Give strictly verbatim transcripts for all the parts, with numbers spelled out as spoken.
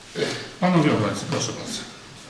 Panowie obecni, proszę bardzo.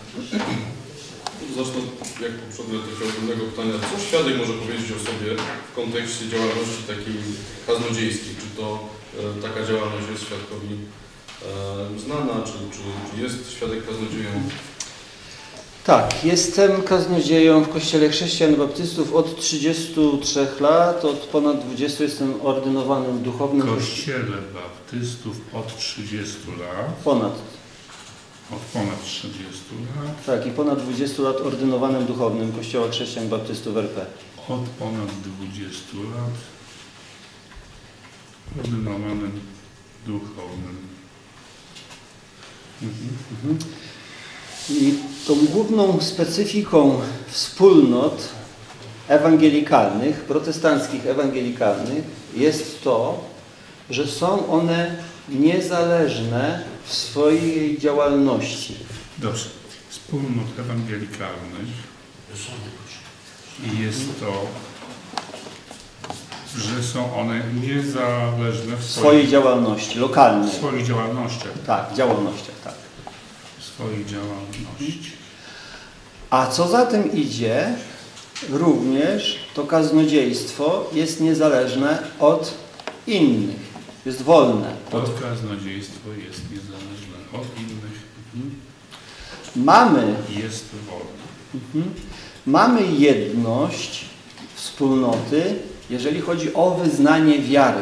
Zacznę jak poprzednio takiego ogólnego pytania. Co świadek może powiedzieć o sobie w kontekście działalności takiej kaznodziejskiej? Czy to e, taka działalność jest świadkowi e, znana, czy, czy, czy jest świadek kaznodzieją? Tak, jestem kaznodzieją w Kościele Chrześcijan Baptystów od trzydziestu trzech lat, od ponad dwudziestu jestem ordynowanym duchownym. W Kościele Baptystów od trzydziestu lat. Ponad. Od ponad trzydziestu lat. Tak, i ponad dwudziestu lat ordynowanym duchownym Kościoła Chrześcijan Baptystów R P. Od ponad dwudziestu lat ordynowanym duchownym. Mhm. Mhm. I tą główną specyfiką wspólnot ewangelikalnych, protestanckich ewangelikalnych jest to, że są one niezależne w swojej działalności. Dobrze. Wspólnot ewangelikalnych i jest to, że są one niezależne w swojej, swojej działalności, lokalnej. W swoich działalnościach. Tak, działalnościach, tak. W swojej działalności. A co za tym idzie, również to kaznodziejstwo jest niezależne od innych. Jest wolne. To kaznodziejstwo jest niezależne od innych. Mhm. Mamy, jest wolne. Mhm. Mamy jedność wspólnoty, jeżeli chodzi o wyznanie wiary.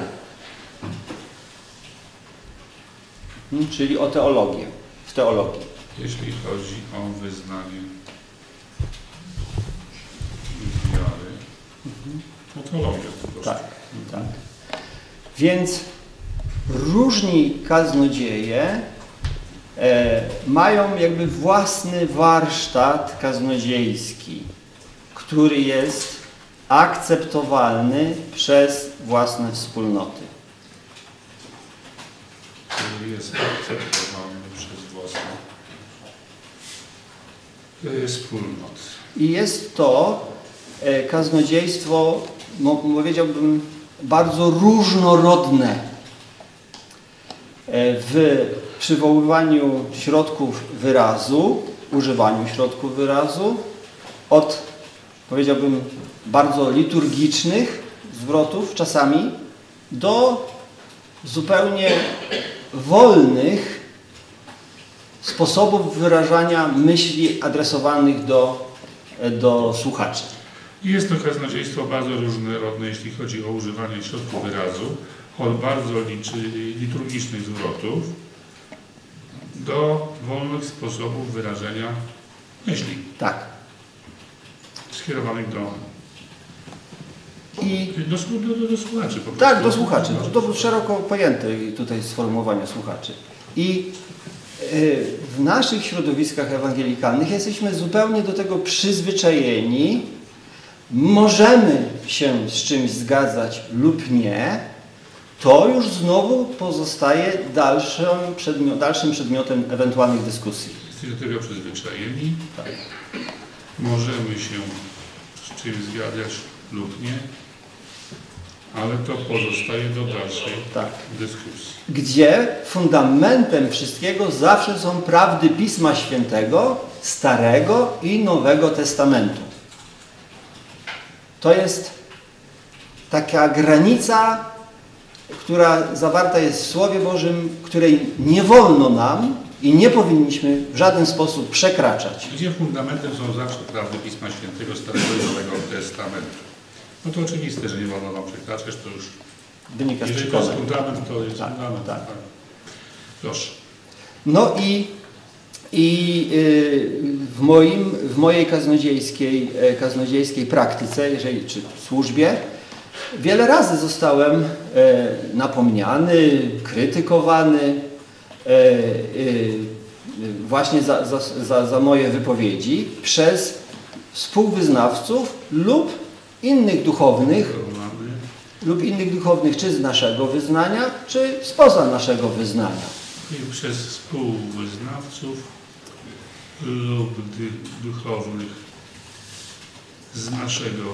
Mhm. Czyli o teologię. W teologii. Jeśli chodzi o wyznanie wiary, mhm. o teologię po prostu. Tak, tak. Więc różni kaznodzieje e, mają jakby własny warsztat kaznodziejski, który jest akceptowalny przez własne wspólnoty. Który jest akceptowalny przez własne e, wspólnoty. I jest to e, kaznodziejstwo, mo, powiedziałbym, bardzo różnorodne w przywoływaniu środków wyrazu, używaniu środków wyrazu, od, powiedziałbym, bardzo liturgicznych zwrotów czasami do zupełnie wolnych sposobów wyrażania myśli adresowanych do, do słuchaczy. Jest to kaznodziejstwo bardzo różnorodne, jeśli chodzi o używanie środków wyrazu, od bardzo liturgicznych zwrotów do wolnych sposobów wyrażenia myśli. Tak. Skierowanych do, I do, do, do, do słuchaczy. Po tak, do słuchaczy. To, to szeroko pojęte tutaj sformułowania słuchaczy. I w naszych środowiskach ewangelikalnych jesteśmy zupełnie do tego przyzwyczajeni. Możemy się z czymś zgadzać lub nie. To już znowu pozostaje dalszym, przedmiot, dalszym przedmiotem ewentualnych dyskusji. Jesteśmy do tego przyzwyczajeni. Tak. Możemy się z czymś zgadzać lub nie, ale to pozostaje do dalszej tak. dyskusji. Gdzie fundamentem wszystkiego zawsze są prawdy Pisma Świętego, Starego i Nowego Testamentu. To jest taka granica, która zawarta jest w Słowie Bożym, której nie wolno nam i nie powinniśmy w żaden sposób przekraczać. Gdzie fundamentem są zawsze prawdy Pisma Świętego, Starego i Nowego Testamentu. No to oczywiste, że nie wolno nam przekraczać, to już wynika z jeżeli przekonań. to jest fundament, to jest tak, fundament. Tak. Tak. Proszę. No i, i w, moim, w mojej kaznodziejskiej, kaznodziejskiej praktyce, jeżeli, czy służbie, wiele razy zostałem e, napomniany, krytykowany e, e, właśnie za, za, za, za moje wypowiedzi przez współwyznawców lub innych duchownych, lub innych duchownych, czy z naszego wyznania, czy spoza naszego wyznania. I przez współwyznawców lub duchownych z naszego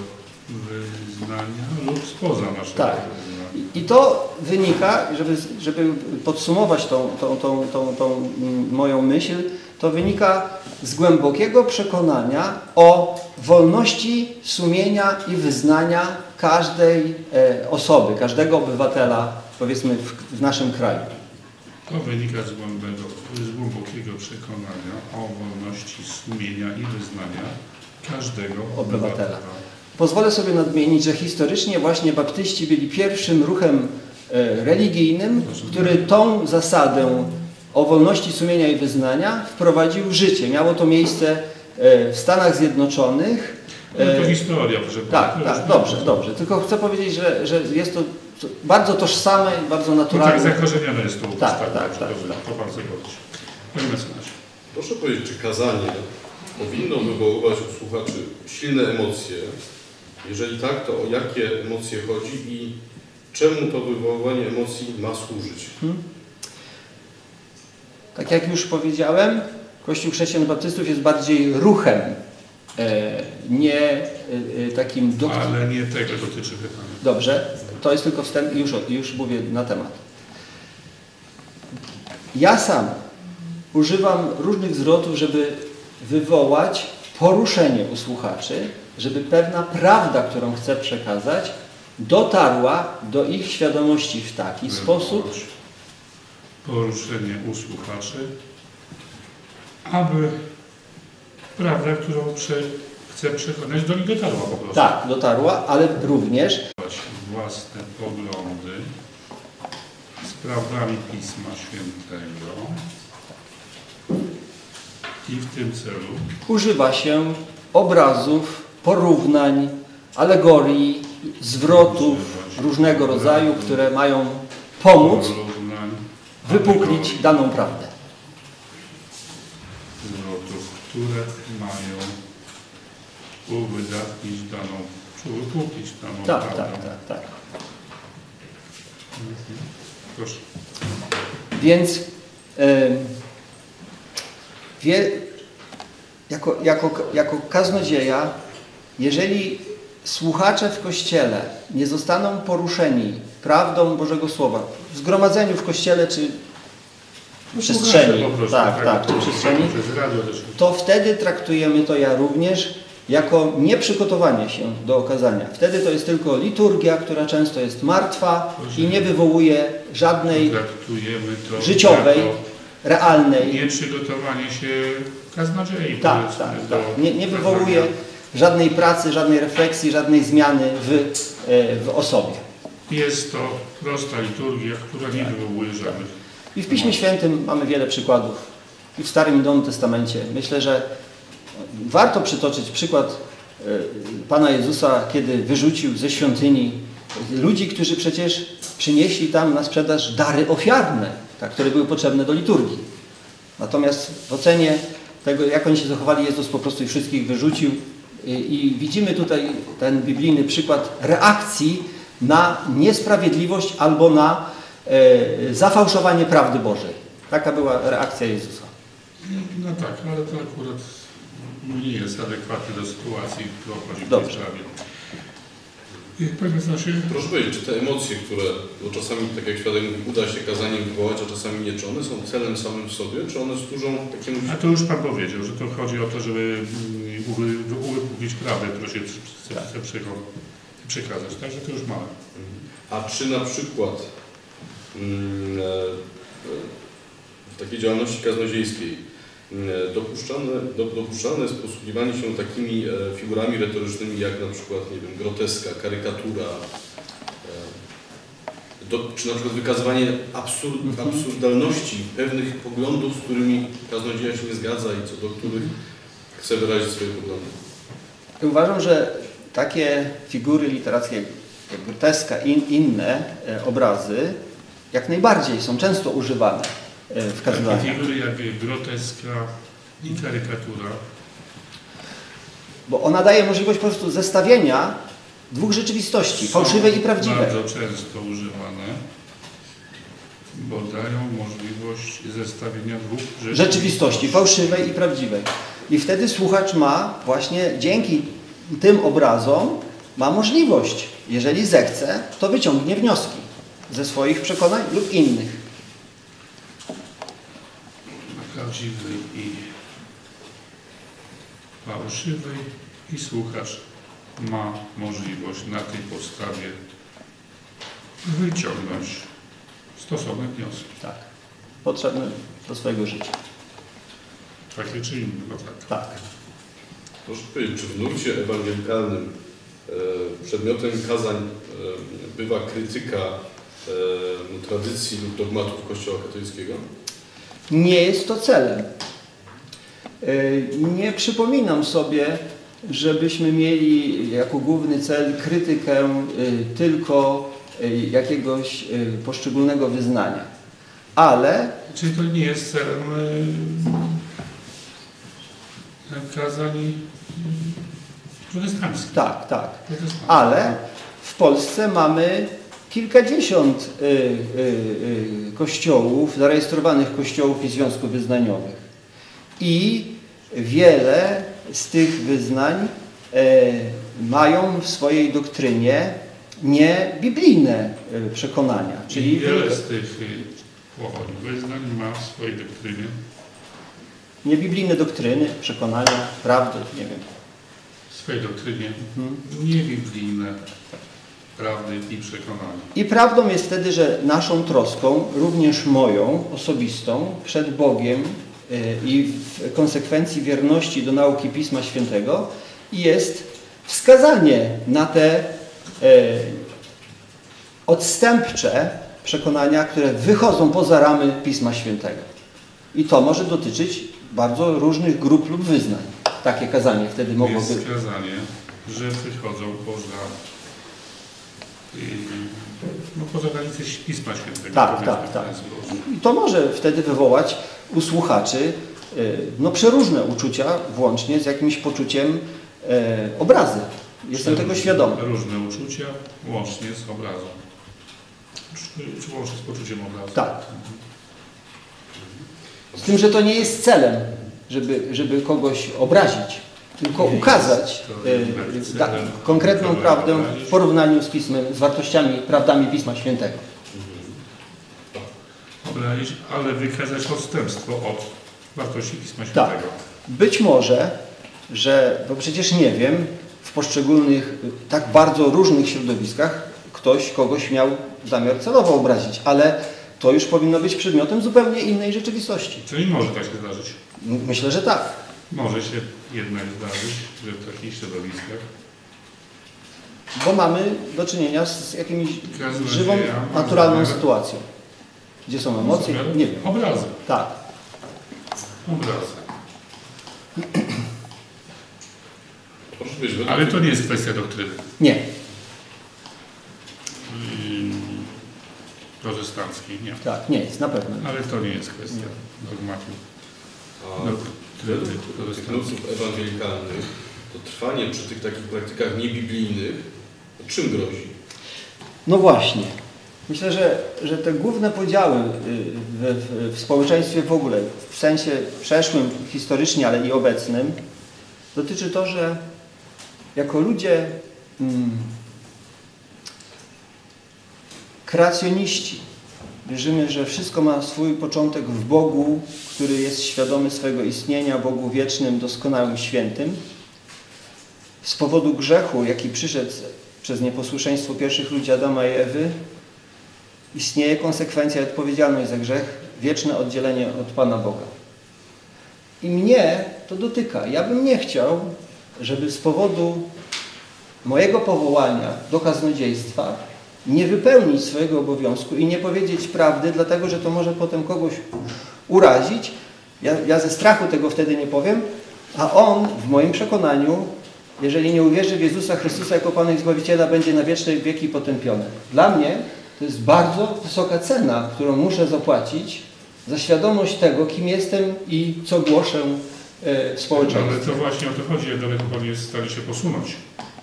wyznania lub spoza naszego Tak. wyznania. I to wynika, żeby, żeby podsumować tą, tą, tą, tą, tą moją myśl, to wynika z głębokiego przekonania o wolności sumienia i wyznania każdej e, osoby, każdego obywatela, powiedzmy, w, w naszym kraju. To wynika z głębokiego, z głębokiego przekonania o wolności sumienia i wyznania każdego Obywatela. obywatela. Pozwolę sobie nadmienić, że historycznie właśnie baptyści byli pierwszym ruchem e, religijnym, który tą zasadę o wolności sumienia i wyznania wprowadził w życie. Miało to miejsce e, w Stanach Zjednoczonych. No to E, historia, proszę tak, pana. tak, dobrze, dobrze. Tylko chcę powiedzieć, że, że jest to bardzo tożsame i bardzo No tak, naturalne. zakorzenione jest to u was, Tak, tak, tak, dobrze, tak, dobrze, tak. to bardzo dobrze. Panie mecenasie. Proszę powiedzieć, czy kazanie powinno wywoływać u słuchaczy silne emocje? Jeżeli tak, to o jakie emocje chodzi i czemu to wywoływanie emocji ma służyć? Hmm? Tak jak już powiedziałem, Kościół Chrześcijan Baptystów jest bardziej ruchem, e, nie e, takim doktryną. Ale nie tego dotyczy pytanie. Dobrze, to jest tylko wstęp i już, już mówię na temat. Ja sam używam różnych zwrotów, żeby wywołać poruszenie u słuchaczy, żeby pewna prawda, którą chcę przekazać, dotarła do ich świadomości w taki sposób, Poruszenie u słuchaczy, aby prawda, którą prze, chcę przekonać, do nich dotarła po prostu. tak, dotarła, ale również Własne poglądy sprawami Pisma Świętego i w tym celu używa się obrazów, porównań, alegorii, zwrotów różnego rodzaju, które mają pomóc porównań, wypuklić daną prawdę. zwrotów, które mają uwydatnić daną, czy wypuklić daną Tak, prawdę. tak, tak, tak. Mhm. Proszę. Więc e, wie, jako, jako, jako kaznodzieja, jeżeli słuchacze w Kościele nie zostaną poruszeni prawdą Bożego Słowa, w zgromadzeniu w Kościele czy w przestrzeni, Po prostu, tak, tak, czy w przestrzeni, Przez radio też. to wtedy traktujemy to ja również jako nieprzygotowanie się do okazania. Wtedy to jest tylko liturgia, która często jest martwa i nie wywołuje żadnej Traktujemy to życiowej, jako realnej. nieprzygotowanie się kaznodziei. Tak, powiedzmy, tak, do tak. Nie, nie wywołuje kazania. żadnej pracy, żadnej refleksji, żadnej zmiany w, e, w osobie. Jest to prosta liturgia, która nie wywołuje żadnych. I w Piśmie Świętym mamy wiele przykładów. I w Starym i Nowym Testamencie. Myślę, że warto przytoczyć przykład e, Pana Jezusa, kiedy wyrzucił ze świątyni ludzi, którzy przecież przynieśli tam na sprzedaż dary ofiarne, tak, które były potrzebne do liturgii. Natomiast w ocenie tego, jak oni się zachowali, Jezus po prostu ich wszystkich wyrzucił. I, i widzimy tutaj ten biblijny przykład reakcji na niesprawiedliwość albo na e, zafałszowanie prawdy Bożej. Taka była reakcja Jezusa. No tak, ale to akurat nie jest adekwatne do sytuacji, która chodzi w tej Dobrze. sprawie. I Panie mecenasie, Proszę powiedzieć, czy te emocje, które no czasami, tak jak świadek mówi, uda się kazaniem wywołać, a czasami nie, czy one są celem samym w sobie, czy one służą takiemu... a to już Pan powiedział, że to chodzi o to, żeby mm, uwy- uwypuklić prawdę, którą się chce, chce przeko- przekazać. Także to już mamy. A czy na przykład mm, e, w takiej działalności kaznodziejskiej mm, dopuszczane, do, dopuszczalne jest posługiwanie się takimi e, figurami retorycznymi jak na przykład, nie wiem, groteska, karykatura, e, do, czy na przykład wykazywanie absurd, absurdalności pewnych poglądów, z którymi kaznodzieja się nie zgadza i co do których chce wyrazić swoje poglądy? Uważam, że takie figury literackie jak groteska i in, inne e, obrazy jak najbardziej są często używane e, w Takie kazaniach. figury jak groteska i karykatura. Bo ona daje możliwość po prostu zestawienia dwóch rzeczywistości, fałszywej i prawdziwej. Bardzo często używane, bo dają możliwość zestawienia dwóch rzeczywistości. Rzeczywistości, fałszywej i prawdziwej. I wtedy słuchacz ma właśnie dzięki tym obrazom ma możliwość, jeżeli zechce, to wyciągnie wnioski ze swoich przekonań lub innych. Prawdziwej i fałszywej i słuchacz ma możliwość na tej podstawie wyciągnąć stosowne wnioski. Tak. Potrzebne do swojego życia. Takie czy inne, tak. Tak. Proszę powiedzieć, czy w nurcie ewangelikalnym e, przedmiotem kazań e, bywa krytyka e, tradycji lub dogmatów Kościoła katolickiego? Nie jest to celem. Nie przypominam sobie, żebyśmy mieli jako główny cel krytykę tylko jakiegoś poszczególnego wyznania. Ale... Czyli to nie jest celem y, kazań protestanckich. Tak, tak. Ale w Polsce mamy kilkadziesiąt y, y, y, kościołów, zarejestrowanych kościołów i związków wyznaniowych. I wiele z tych wyznań y, mają w swojej doktrynie niebiblijne y, przekonania. Czyli wiele z tych y, wyznań ma w swojej doktrynie niebiblijne doktryny, przekonania, prawdy, nie wiem. w swojej doktrynie Mhm. niebiblijne prawdy i przekonania. I prawdą jest wtedy, że naszą troską, również moją, osobistą, przed Bogiem yy, i w konsekwencji wierności do nauki Pisma Świętego jest wskazanie na te yy, odstępcze przekonania, które wychodzą poza ramy Pisma Świętego. I to może dotyczyć bardzo różnych grup lub wyznań. Takie kazanie wtedy mogłoby... Jest kazanie, że wychodzą poza no poza granice Pisma Świętego. Tak, tak, tak. I to może wtedy wywołać u słuchaczy no, przeróżne uczucia, włącznie z jakimś poczuciem e, obrazy. Jestem tego świadomy. Różne uczucia, łącznie z obrazą. Czy, czy łącznie z poczuciem obrazu. Tak. Z tym, że to nie jest celem, żeby, żeby kogoś obrazić, tylko ukazać e, da, konkretną prawdę w porównaniu z Pismem, z wartościami, prawdami Pisma Świętego. Obrazić, ale wykazać odstępstwo od wartości Pisma Tak. Świętego. Być może, że, bo przecież nie wiem, w poszczególnych, tak bardzo różnych środowiskach ktoś kogoś miał zamiar celowo obrazić, ale to już powinno być przedmiotem zupełnie innej rzeczywistości. Czyli może tak się zdarzyć. Myślę, że tak. Może się jednak zdarzyć, że w takich środowiskach Bo mamy do czynienia z jakimiś Każdy żywą, nadzieja, naturalną zamiar. sytuacją. Gdzie są emocje? Nie wiem. Obrazy. Tak. Obrazy. Proszę powiedzieć, według Ale to nie jest kwestia doktryny Nie. Ym, protestanckiej, nie. Tak, nie jest, na pewno. Ale to nie jest kwestia dogmatu. A według tych nurtów ewangelikalnych to trwanie przy tych takich praktykach niebiblijnych czym grozi? No właśnie. Myślę, że, że te główne podziały w, w, w społeczeństwie w ogóle, w sensie przeszłym, historycznie, ale i obecnym, dotyczy to, że jako ludzie mm, kreacjoniści wierzymy, że wszystko ma swój początek w Bogu, który jest świadomy swojego istnienia, Bogu wiecznym, doskonałym, świętym. Z powodu grzechu, jaki przyszedł przez nieposłuszeństwo pierwszych ludzi Adama i Ewy, istnieje konsekwencja i odpowiedzialność za grzech, wieczne oddzielenie od Pana Boga. I mnie to dotyka. Ja bym nie chciał, żeby z powodu mojego powołania do kaznodziejstwa nie wypełnić swojego obowiązku i nie powiedzieć prawdy, dlatego że to może potem kogoś urazić. Ja, ja ze strachu tego wtedy nie powiem, a on w moim przekonaniu, jeżeli nie uwierzy w Jezusa Chrystusa jako Pana i Zbawiciela, będzie na wieczne wieki potępiony. Dla mnie to jest bardzo wysoka cena, którą muszę zapłacić za świadomość tego, kim jestem i co głoszę w społeczeństwie. Ale to właśnie o to chodzi, jak daleko Pan jest w stanie się posunąć,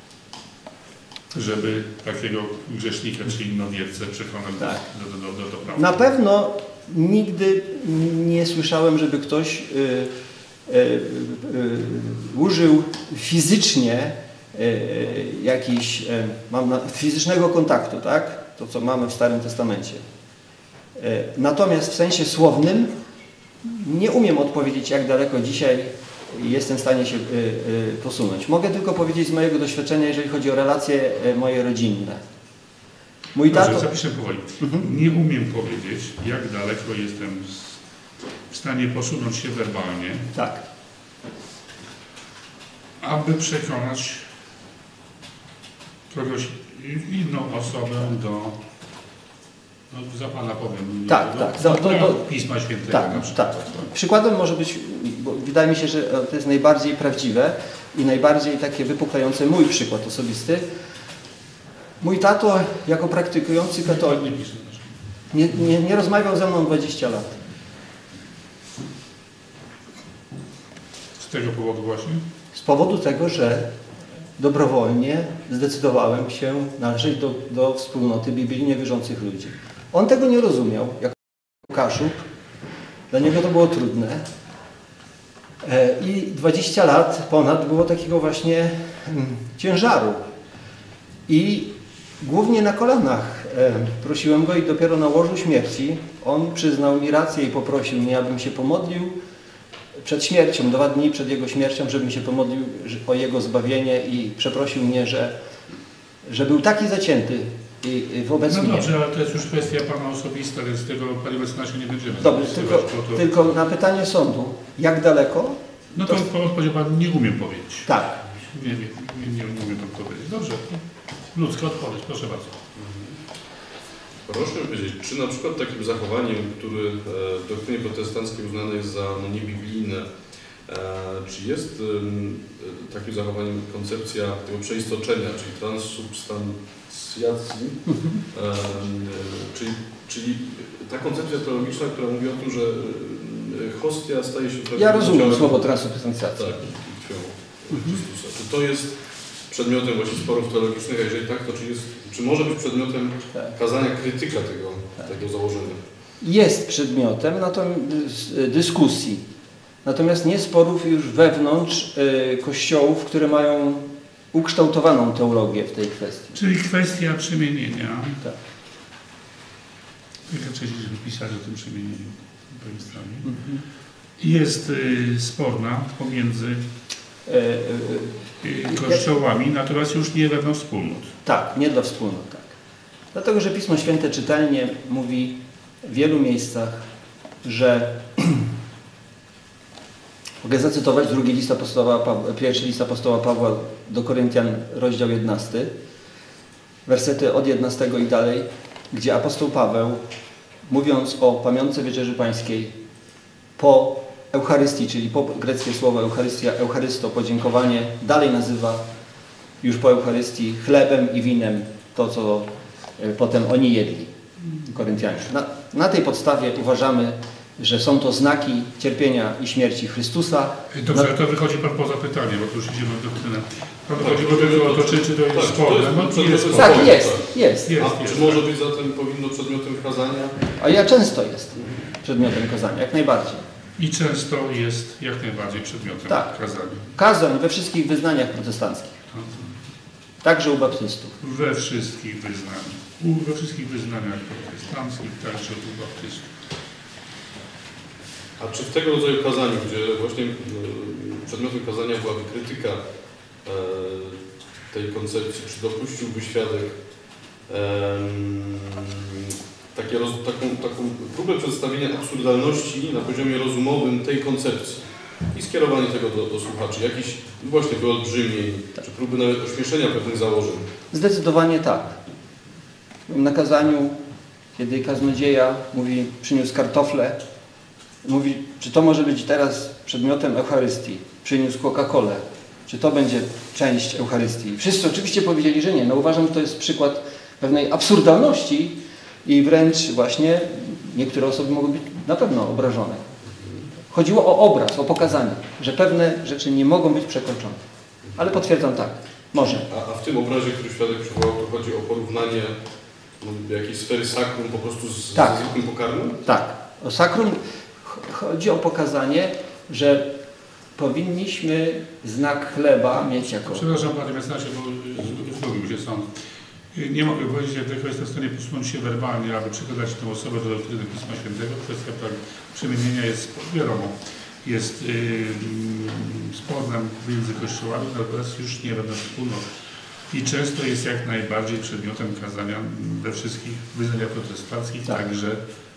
żeby takiego grzesznika czy innowiercę przekonać Tak. do, do, do, do, do prawdy. Na pewno nigdy nie słyszałem, żeby ktoś y, y, y, użył fizycznie jakiś, mam na, fizycznego kontaktu, tak? To, co mamy w Starym Testamencie. Natomiast w sensie słownym nie umiem odpowiedzieć, jak daleko dzisiaj jestem w stanie się posunąć. Mogę tylko powiedzieć z mojego doświadczenia, jeżeli chodzi o relacje moje rodzinne. Mój Dobrze, tato... zapiszę powoli. Mhm. Nie umiem powiedzieć, jak daleko jestem w stanie posunąć się werbalnie, tak. aby przekonać kogoś, inną osobę do, no, za Pana powiem, tak, do, tak, do, do, do, do Pisma Świętego tak, na przykład. Tak. Przykładem może być, bo wydaje mi się, że to jest najbardziej prawdziwe i najbardziej takie wypuklające mój przykład osobisty. Mój tato, jako praktykujący katolik, nie, nie, nie rozmawiał ze mną dwadzieścia lat. Z tego powodu właśnie? Z powodu tego, że dobrowolnie zdecydowałem się należeć do, do wspólnoty biblijnie wierzących ludzi. On tego nie rozumiał, jako Kaszub. Dla niego to było trudne. I dwadzieścia lat ponad było takiego właśnie ciężaru. I głównie na kolanach prosiłem go i dopiero na łożu śmierci on przyznał mi rację i poprosił mnie, abym się pomodlił przed śmiercią, dwa dni przed jego śmiercią, żebym się pomodlił o jego zbawienie i przeprosił mnie, że, że był taki zacięty i, i wobec no mnie. No dobrze, ale to jest już kwestia Pana osobista, więc tego Panie mecenasie nie będziemy. Dobrze, tylko, to... tylko na pytanie sądu, jak daleko? No to, to odpowiedział Pan, nie umiem powiedzieć. Tak. Nie, nie, nie, nie, nie umiem to powiedzieć. Dobrze, ludzka odpowiedź, proszę bardzo. Proszę powiedzieć, czy na przykład takim zachowaniem, który w doktrynie protestanckiej uznane jest za no, niebiblijne, e, czy jest e, takim zachowaniem koncepcja tego przeistoczenia, czyli transsubstancjacji, e, e, czyli, czyli ta koncepcja teologiczna, która mówi o tym, że hostia staje się... Ja rozumiem słowo transsubstancjacja. Tak, krwią Chrystusa. Czy to jest przedmiotem właśnie sporów teologicznych, a jeżeli tak, to czy, jest, czy może być przedmiotem tak. kazania krytyka tego, tak. tego założenia? Jest przedmiotem natomiast, dyskusji, natomiast nie sporów już wewnątrz y, kościołów, które mają ukształtowaną teologię w tej kwestii. Czyli kwestia przemienienia. Tak. Kilka części, żeby pisać o tym przemienieniu po tej stronie. Mhm. Jest y, sporna pomiędzy kościołami, natomiast już nie wewnątrz wspólnot. Tak, nie dla wspólnot, tak. Dlatego, że Pismo Święte czytelnie mówi w wielu miejscach, że mogę zacytować drugi list apostoła Pawła, pierwszy list apostoła Pawła do Koryntian, rozdział jedenasty, wersety od jedenastego i dalej, gdzie apostoł Paweł, mówiąc o pamiątce Wieczerzy Pańskiej, po Eucharystii, czyli po greckie słowo Eucharystia, Eucharysto, podziękowanie, dalej nazywa już po Eucharystii chlebem i winem to, co potem oni jedli, Koryntianie. Na, na tej podstawie uważamy, że są to znaki cierpienia i śmierci Chrystusa. Dobrze, to wychodzi Pan poza pytanie, bo tu już idziemy w doktrynę. Pan wychodzi do tego, to, czy, czy to jest sporne? No, jest tak, jest, jest, jest. jest, A jest, czy może być zatem powinno przedmiotem kazania? A ja często jest przedmiotem kazania, jak najbardziej. I często jest jak najbardziej przedmiotem tak. kazania. Kazań we wszystkich wyznaniach protestanckich. Tak. Także u baptystów. We wszystkich wyznaniach. U, we wszystkich wyznaniach protestanckich, także u baptystów. A czy w tego rodzaju kazaniu, gdzie właśnie przedmiotem kazania byłaby krytyka e, tej koncepcji, czy dopuściłby świadek e, takie roz, taką, taką próbę przedstawienia absurdalności na poziomie rozumowym tej koncepcji i skierowanie tego do, do słuchaczy, jakiś właśnie wyolbrzymień, tak. czy próby nawet ośmieszenia pewnych założeń? Zdecydowanie tak. Na kazaniu, kiedy kaznodzieja mówi, przyniósł kartofle, mówi, czy to może być teraz przedmiotem Eucharystii, przyniósł Coca-Colę, czy to będzie część Eucharystii. Wszyscy oczywiście powiedzieli, że nie. No uważam, że to jest przykład pewnej absurdalności i wręcz właśnie niektóre osoby mogą być na pewno obrażone. Chodziło o obraz, o pokazanie, że pewne rzeczy nie mogą być przekroczone. Ale potwierdzam tak, może. A, a w tym obrazie, który świadek przywołał, to chodzi o porównanie no, jakiejś sfery sakrum po prostu z, tak. z zwykłym pokarmem? Tak. O sakrum chodzi o pokazanie, że powinniśmy znak chleba mieć jako... Przepraszam Panie Mecenasie, bo zgubił się sąd. Nie mogę powiedzieć, jak tylko jestem w stanie posunąć się werbalnie, aby przekazać tę osobę do doktryny Pisma Świętego. Kwestia przemienienia jest wiadomo, jest yy, sporem między kościołami, natomiast już nie będą wspólnot. I często jest jak najbardziej przedmiotem kazania we wszystkich wyznaniach protestanckich, tak. także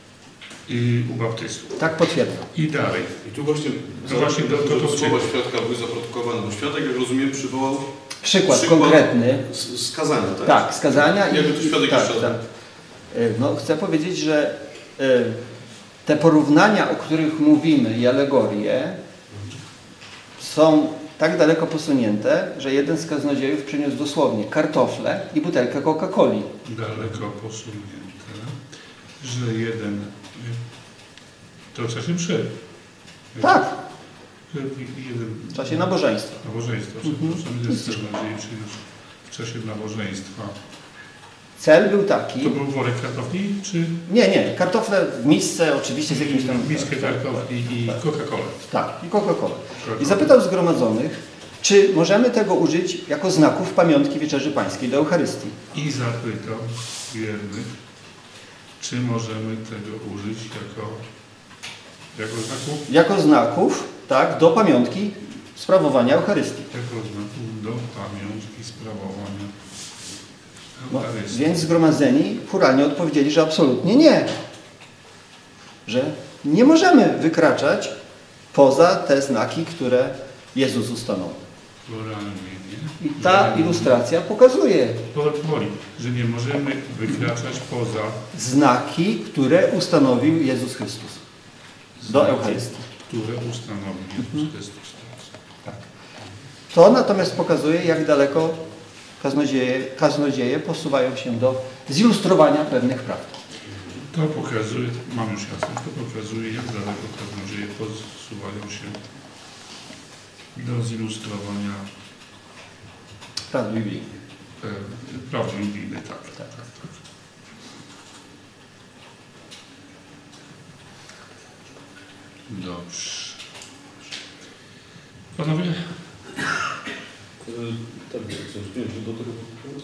i u baptystów. Tak potwierdzam. I dalej. I tu właśnie, no właśnie do, to, to, to słowa świadka były zaprotokowane, bo świadek, jak rozumiem, przywołał Przykład, przykład konkretny. skazania, tak? Tak, skazania. I jakby tu świadek tak, jeszcze tak. No, chcę powiedzieć, że y, te porównania, o których mówimy i alegorie są tak daleko posunięte, że jeden z kaznodziejów przyniósł dosłownie kartofle i butelkę Coca-Coli. Daleko posunięte, że jeden... To w czasie mszy. Tak. Jeden... W czasie nabożeństwa. Nabożeństwa, przepraszam, jeden z kaznodziei przyniósł w czasie nabożeństwa. Cel był taki... To był worek kartofli, czy... Nie, nie. Kartofle w misce, oczywiście z jakimś tam... Miskę kartofli i tak. Coca-Colę. Tak, i Coca-Colę. I zapytał zgromadzonych, czy możemy tego użyć jako znaków pamiątki Wieczerzy Pańskiej do Eucharystii. I zapytał wiernych, czy możemy tego użyć jako, jako znaków? Jako znaków, tak, do pamiątki sprawowania Eucharystii. Jako znaków do pamiątki sprawowania No, Eucharystii. więc zgromadzeni chóralnie odpowiedzieli, że absolutnie nie. Że nie możemy wykraczać poza te znaki, które Jezus ustanowił. Chóralnie, nie? I ta ilustracja pokazuje Powoli, że nie możemy wykraczać poza znaki, które ustanowił Jezus Chrystus do Eucharystii. które ustanowił Jezus Chrystus. Tak. To natomiast pokazuje, jak daleko kaznodzieje, kaznodzieje posuwają się do zilustrowania pewnych prawd. To pokazuje, mam już jasność, to pokazuje, jak daleko kaznodzieje posuwają się do zilustrowania Prawd biblijnych. e, prawdy biblijnej. Tak, tak, tak, tak. Dobrze. Panowie? Yy, tak, do tego.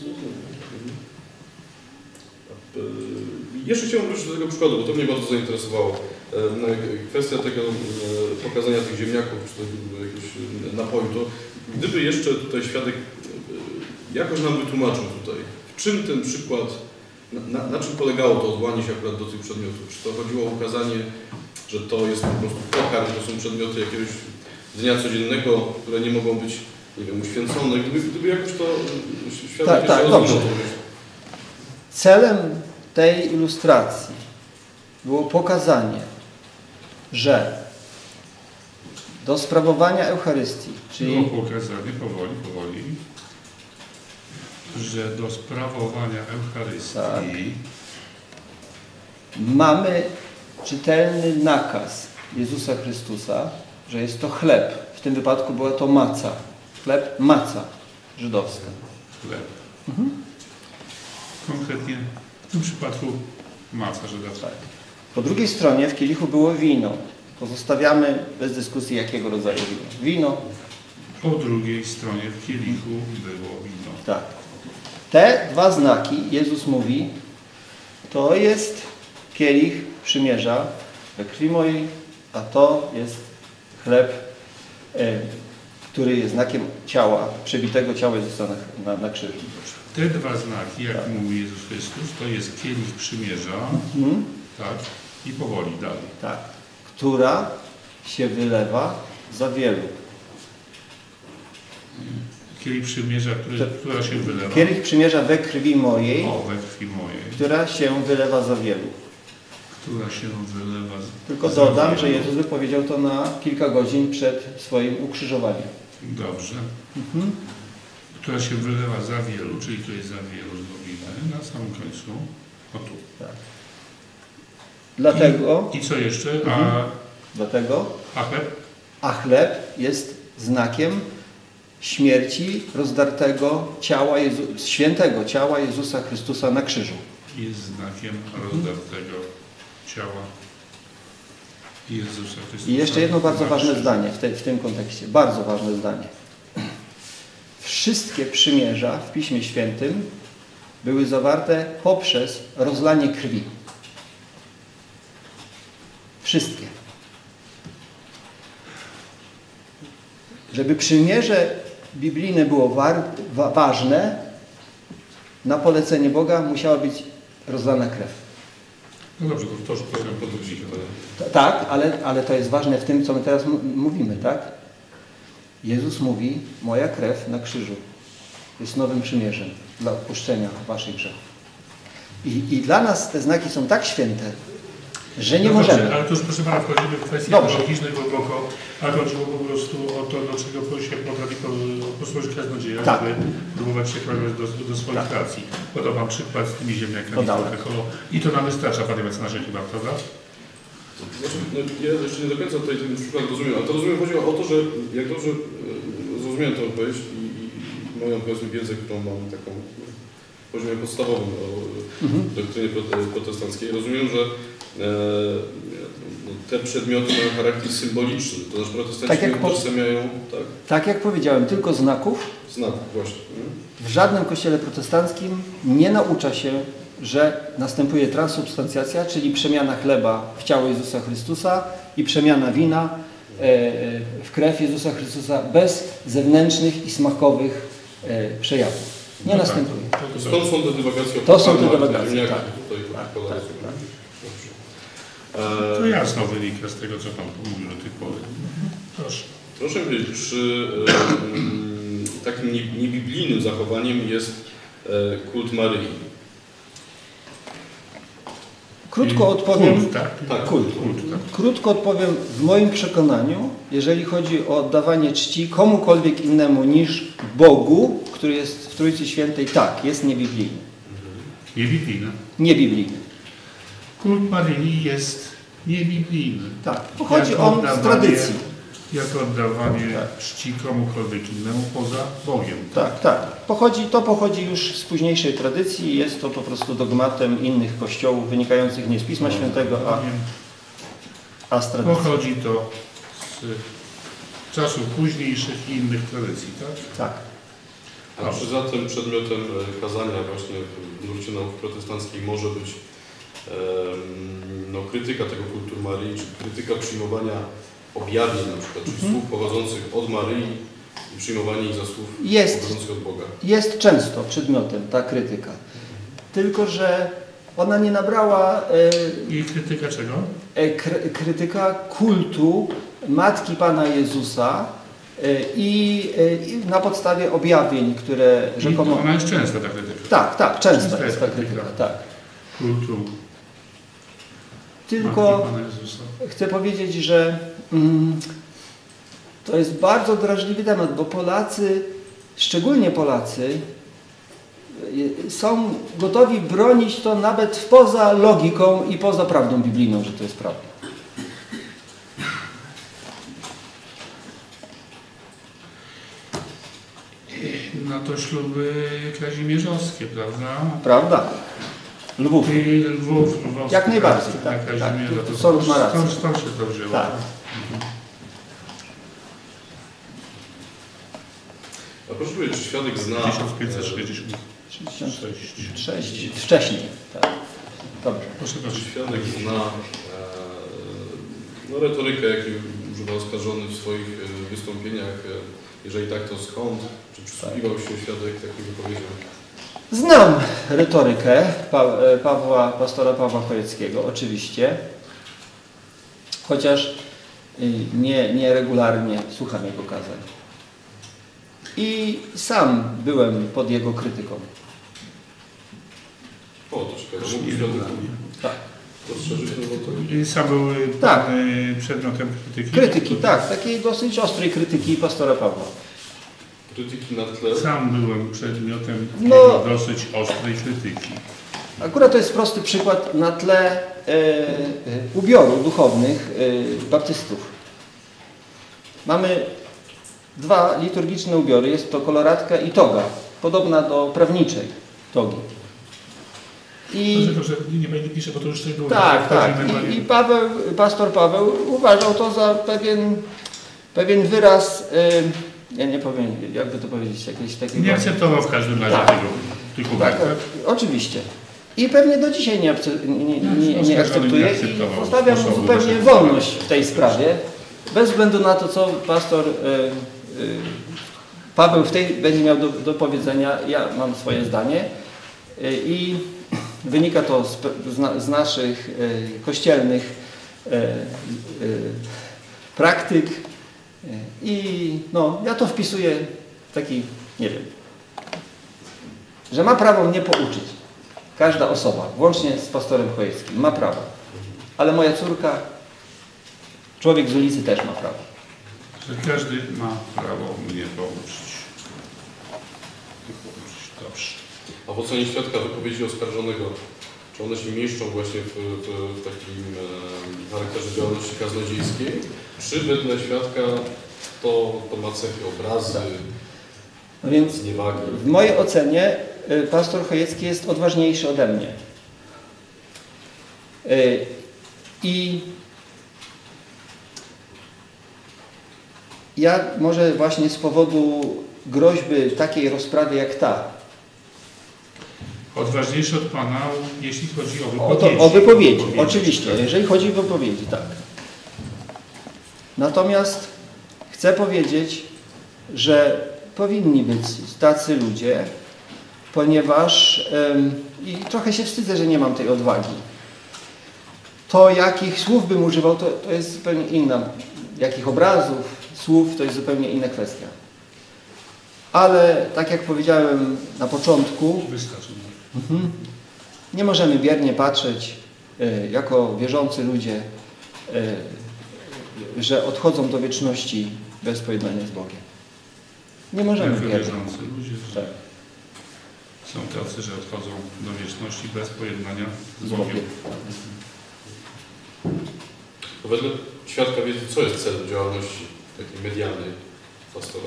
Yy, jeszcze chciałem wrócić do tego przykładu, bo to mnie bardzo zainteresowało. Yy, kwestia tego yy, pokazania tych ziemniaków, czy tego jakiegoś napoju, to gdyby jeszcze tutaj świadek yy, jakoś nam wytłumaczył tutaj, w czym ten przykład, na, na, na czym polegało to odwołanie się akurat do tych przedmiotów? Czy to chodziło o ukazanie, że to jest po prostu pokarm, to są przedmioty jakiegoś dnia codziennego, które nie mogą być, nie wiem, uświęcone. Gdyby, gdyby jakoś to świadek Tak, tak, jeszcze dobrze. rozwinął to myśl. Celem tej ilustracji było pokazanie, że do sprawowania Eucharystii, czyli Było pokazane powoli, powoli, że do sprawowania Eucharystii Tak. mamy czytelny nakaz Jezusa Chrystusa, że jest to chleb. W tym wypadku była to maca. Chleb, maca żydowska. chleb. Mhm. Konkretnie w tym przypadku maca żydowska. Tak. Po drugiej stronie w kielichu było wino. Pozostawiamy bez dyskusji, jakiego rodzaju wino. Wino. Po drugiej stronie w kielichu było wino. Tak. Te dwa znaki, Jezus mówi, to jest kielich przymierza we krwi mojej, a to jest chleb, e, który jest znakiem ciała, przebitego ciała Jezusa na, na, na krzyżu. Te dwa znaki, jak Tak. mówi Jezus Chrystus, to jest kielich przymierza, Mhm. tak, i powoli dalej. Tak. Która się wylewa za wielu. Kielich przymierza, który, To- która się wylewa. Kielich przymierza we krwi mojej, O, we krwi mojej, która się wylewa za wielu. która się wylewa. z- Tylko za dodam, wielu. że Jezus wypowiedział to na kilka godzin przed swoim ukrzyżowaniem. Dobrze. Mhm. Która się wylewa za wielu, czyli to jest za wielu zrobimy na samym końcu. O tu. Tak. Dlatego, I co jeszcze? A, Mhm. dlatego, a chleb? a chleb jest znakiem śmierci rozdartego ciała Jezu, świętego ciała Jezusa Chrystusa na krzyżu. Jest znakiem rozdartego ciała Jezusa Chrystusa. I jeszcze jedno bardzo ważne zdanie w, te, w tym kontekście. Bardzo ważne zdanie. Wszystkie przymierza w Piśmie Świętym były zawarte poprzez rozlanie krwi. Wszystkie. Żeby przymierze biblijne było war, wa, ważne, na polecenie Boga musiała być rozlana krew. No dobrze, to to, to, to, to Tak, ale, ale to jest ważne w tym, co my teraz mówimy, tak? Jezus mówi, moja krew na krzyżu jest nowym przymierzem dla odpuszczenia waszych grzechów. I, I dla nas te znaki są tak święte, że nie no możemy. Dobrze, ale to już proszę pana wchodzimy w kwestie teologiczne głęboko, a chodziło po prostu o to, do czego się potrafi posłużyć kaznodzieja, tak. żeby próbować się kłaść do, do swoich tak. racji. Podał pan przykład z tymi ziemniakami Podałem. i to nam wystarcza, panie mecenasie, chyba, prawda? Znaczy, no, ja jeszcze nie do końca tutaj ten przykład rozumiem, ale to rozumiem, chodziło o to, że jak dobrze e, zrozumiałem tę odpowiedź i, i moją powiedzmy wiedzę, którą mam taką w poziomie podstawowym o mhm. doktrynie protestanckiej, rozumiem, że e, te przedmioty mają charakter symboliczny, to znaczy protestanci tak jak utożsamiają, tak? Tak jak powiedziałem, tylko znaków. Znaków, właśnie. W żadnym kościele protestanckim nie naucza się, że następuje transubstancjacja, czyli przemiana chleba w ciało Jezusa Chrystusa i przemiana wina w krew Jezusa Chrystusa bez zewnętrznych i smakowych przejawów. Nie no następuje. Tak. Stąd są te dywagacje. To są te dywagacje, tak. Tutaj, tak, tak, tak, tak. To jasno wynika z tego, co pan mówił do tej pory. Proszę. Proszę powiedzieć, czy y, takim niebiblijnym zachowaniem jest y, kult Maryi? Krótko odpowiem. Kult, tak? Tak, kult. kult tak. Krótko odpowiem, w moim przekonaniu, jeżeli chodzi o oddawanie czci komukolwiek innemu niż Bogu, który jest w Trójcy Świętej, tak, jest niebiblijny. Niebiblijny. Niebiblijny. Kult Maryi jest niebiblijny. Tak, pochodzi jako on z tradycji. Jako oddawanie tak. czci komukolwiek innemu poza Bogiem. Tak, tak. Pochodzi, to pochodzi już z późniejszej tradycji. Jest to po prostu dogmatem innych kościołów, wynikających nie z Pisma Świętego, a, a z tradycji. Pochodzi to z czasów późniejszych i innych tradycji, tak? Tak. A czy zatem przedmiotem kazania właśnie w nurcie nauk protestanckiej może być no, krytyka tego kultu Maryi, czy krytyka przyjmowania objawień na przykład, czy mhm. słów pochodzących od Maryi i przyjmowanie ich za słów jest, pochodzących od Boga? Jest często przedmiotem ta krytyka. Tylko że ona nie nabrała... E, I krytyka czego? E, kry, krytyka kultu Matki Pana Jezusa e, i, e, i na podstawie objawień, które rzekomo... I ona jest częsta ta krytyka. Tak, tak, częsta Częsta jest ta krytyka, tak. Kultu Tylko chcę powiedzieć, że mm, to jest bardzo drażliwy temat, bo Polacy, szczególnie Polacy, są gotowi bronić to nawet poza logiką i poza prawdą biblijną, że to jest prawda. No to śluby kazimierzowskie, prawda? Prawda. Lwów. I Lwów, Lwowska, Jak najbardziej, tak. tak. To, Sorusz ma rację. Stąd, stąd się to wzięło. Tak. Mhm. A proszę powiedzieć, czy świadek zna... tysiąc pięćset sześćdziesiąt sześć. Wcześniej. Tak. Dobrze. Proszę, czy świadek zna e, no, retorykę, jakiej używa oskarżony w swoich e, wystąpieniach? E, jeżeli tak, to skąd? Czy przysługiwał się świadek takim wypowiedziom? Znam retorykę pa Pawła, pastora Pawła Chojeckiego, oczywiście, chociaż nie, nie regularnie słucham jego kazań. I sam byłem pod jego krytyką. O, to ciekawe. Mógł świadek tak. rozszerzyć to? I sam był tak. przedmiotem krytyki? Krytyki, tak. Takiej dosyć ostrej krytyki pastora Pawła. Krytyki na tle? Sam byłem przedmiotem no, dosyć ostrej krytyki. Akurat to jest prosty przykład na tle e, e, ubioru duchownych e, baptystów. Mamy dwa liturgiczne ubiory. Jest to koloratka i toga, podobna do prawniczej togi. I To, że nie będzie pisze, bo to już coś było. tak, tak. I, i Paweł, pastor Paweł uważał to za pewien, pewien wyraz, y, ja nie powiem, jakby to powiedzieć, jakieś takiego... Nie akceptował w każdym razie Tak. tego typu Tak, tak, oczywiście. I pewnie do dzisiaj nie, nie, nie, nie akceptuje i postawiam mu zupełnie wolność w tej sprawie, bez względu na to, co pastor y, y, Paweł w tej będzie miał do, do powiedzenia. Ja mam swoje zdanie y, i wynika to z, z, z naszych y, kościelnych y, y, praktyk y, i no, ja to wpisuję w taki, nie wiem, że ma prawo mnie pouczyć. Każda osoba, włącznie z pastorem Chojeckim, ma prawo. Ale moja córka, człowiek z ulicy też ma prawo. Że każdy ma prawo mnie pouczyć. Dobrze. A w ocenie świadka wypowiedzi oskarżonego, czy one się mieszczą właśnie w, w, w takim e, charakterze działalności kaznodziejskiej? Czy wedle świadka to, to ma cechy obrazy, No więc zniewagi? w mojej ocenie y, pastor Chojecki jest odważniejszy ode mnie. Y, I ja może właśnie z powodu groźby takiej rozprawy jak ta, Odważniejszy od Pana, jeśli chodzi o o, wypowiedzi. to, o wypowiedzi, Wypowiedzi, oczywiście, tak. jeżeli chodzi o wypowiedzi, tak. Natomiast chcę powiedzieć, że powinni być tacy ludzie, ponieważ ym, i trochę się wstydzę, że nie mam tej odwagi. To, jakich słów bym używał, to, to jest zupełnie inna. Jakich obrazów, słów, to jest zupełnie inna kwestia. Ale tak jak powiedziałem na początku, Wystarczy. mhm, nie możemy biernie patrzeć y, jako wierzący ludzie, y, że odchodzą do wieczności bez pojednania z Bogiem. Nie możemy Jako biernie. wierzący ludzie, że Tak. są tacy, że odchodzą do wieczności bez pojednania z Z Bogiem. Bogiem. To wedle świadka wiedzy, co jest celem działalności takiej medialnej pastora?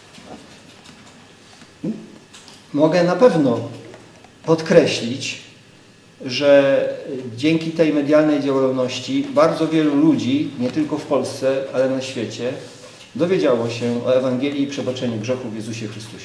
Mogę na pewno podkreślić, że dzięki tej medialnej działalności bardzo wielu ludzi, nie tylko w Polsce, ale na świecie, dowiedziało się o Ewangelii i przebaczeniu grzechów w Jezusie Chrystusie.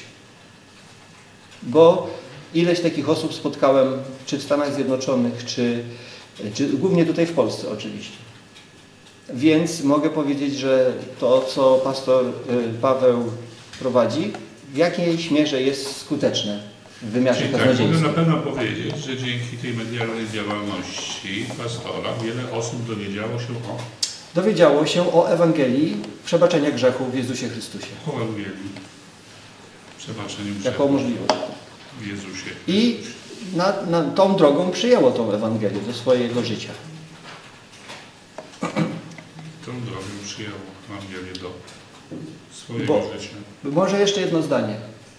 Bo ileś takich osób spotkałem, czy w Stanach Zjednoczonych, czy, czy głównie tutaj w Polsce oczywiście. Więc mogę powiedzieć, że to, co pastor Paweł prowadzi, w jakiejś mierze jest skuteczne w wymiarze Czyli tak, mogę kaznodziejskim. na pewno powiedzieć, że dzięki tej medialnej działalności pastora wiele osób dowiedziało się o, Dowiedziało się o Ewangelii przebaczenia grzechów w Jezusie Chrystusie. o Ewangelii, przebaczeniu Jako grzechów możliwość. w Jezusie. I na, na tą drogą przyjęło tą Ewangelię do swojego życia. Tą drogę przyjęło Ewangelię do swojego Bo- życia. Może jeszcze jedno zdanie.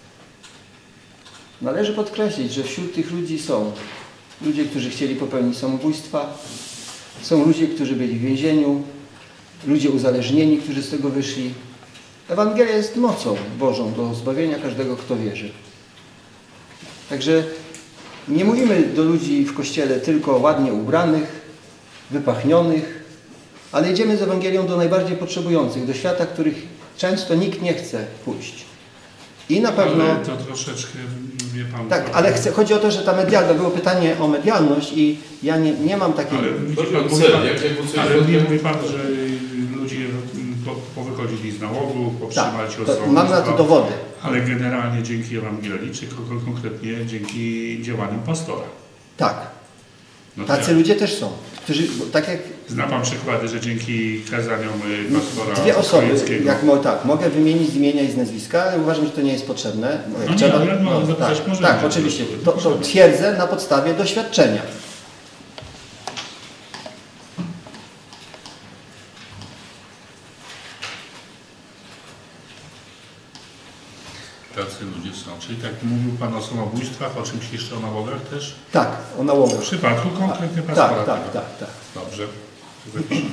Należy podkreślić, że wśród tych ludzi są ludzie, którzy chcieli popełnić samobójstwa, są ludzie, którzy byli w więzieniu, ludzie uzależnieni, którzy z tego wyszli. Ewangelia jest mocą Bożą do zbawienia każdego, kto wierzy. Także nie mówimy do ludzi w Kościele tylko ładnie ubranych, wypachnionych, ale idziemy z Ewangelią do najbardziej potrzebujących, do świata, których często nikt nie chce pójść. I na pewno... Ale to troszeczkę, wie Pan... Tak, ale chcę, chodzi o to, że ta medialna, było pytanie o medialność i ja nie, nie mam takiej... Ale widzi Dobrze, pan, mówi cel, pan, jak- jak ocenić ale nie świadka? mówi Pan, że ludzie po, powychodzili z nałogu, powstrzymali się od Tak, to mam na to dowody. ale generalnie dzięki Ewangelii, czy kon- konkretnie dzięki działaniom pastora. Tak, No to tacy jak? ludzie też są, którzy, bo tak jak Zna Pan przykłady, że dzięki kazaniom y, pastora dwie osoby, Chojeckiego- jak mo, tak, mogę wymienić z imienia i z nazwiska, ale uważam, że to nie jest potrzebne. Bo jak No nie, trzeba, ale no, no, zapytać tak, możemy. tak, oczywiście. To, to twierdzę na podstawie doświadczenia. Tacy ludzie są. Czyli tak mówił Pan o samobójstwach, o czymś jeszcze o nałogach też? Tak, o W nałogach. przypadku konkretnie pastora. Tak, tak, tak, tak. Dobrze. Zapiszemy.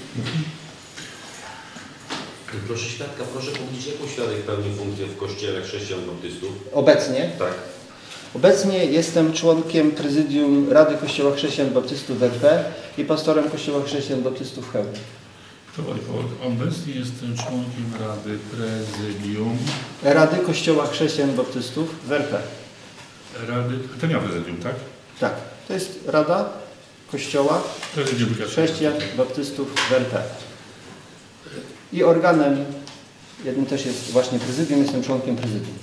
Proszę świadka, proszę powiedzieć, jaką świadek pełni funkcję w Kościele Chrześcijan Baptystów? Obecnie Tak. Obecnie jestem członkiem prezydium Rady Kościoła Chrześcijan Baptystów w R P i pastorem Kościoła Chrześcijan Baptystów w Chełmie. Obecnie jestem członkiem Rady Prezydium. Rady Kościoła Chrześcijan Baptystów w R P. Rady, to nie ma prezydium, tak? Tak, to jest Rada Kościoła Prezydium Chrześcijan Baptystów w R P. I organem, jednym też jest właśnie prezydium, jestem członkiem prezydium.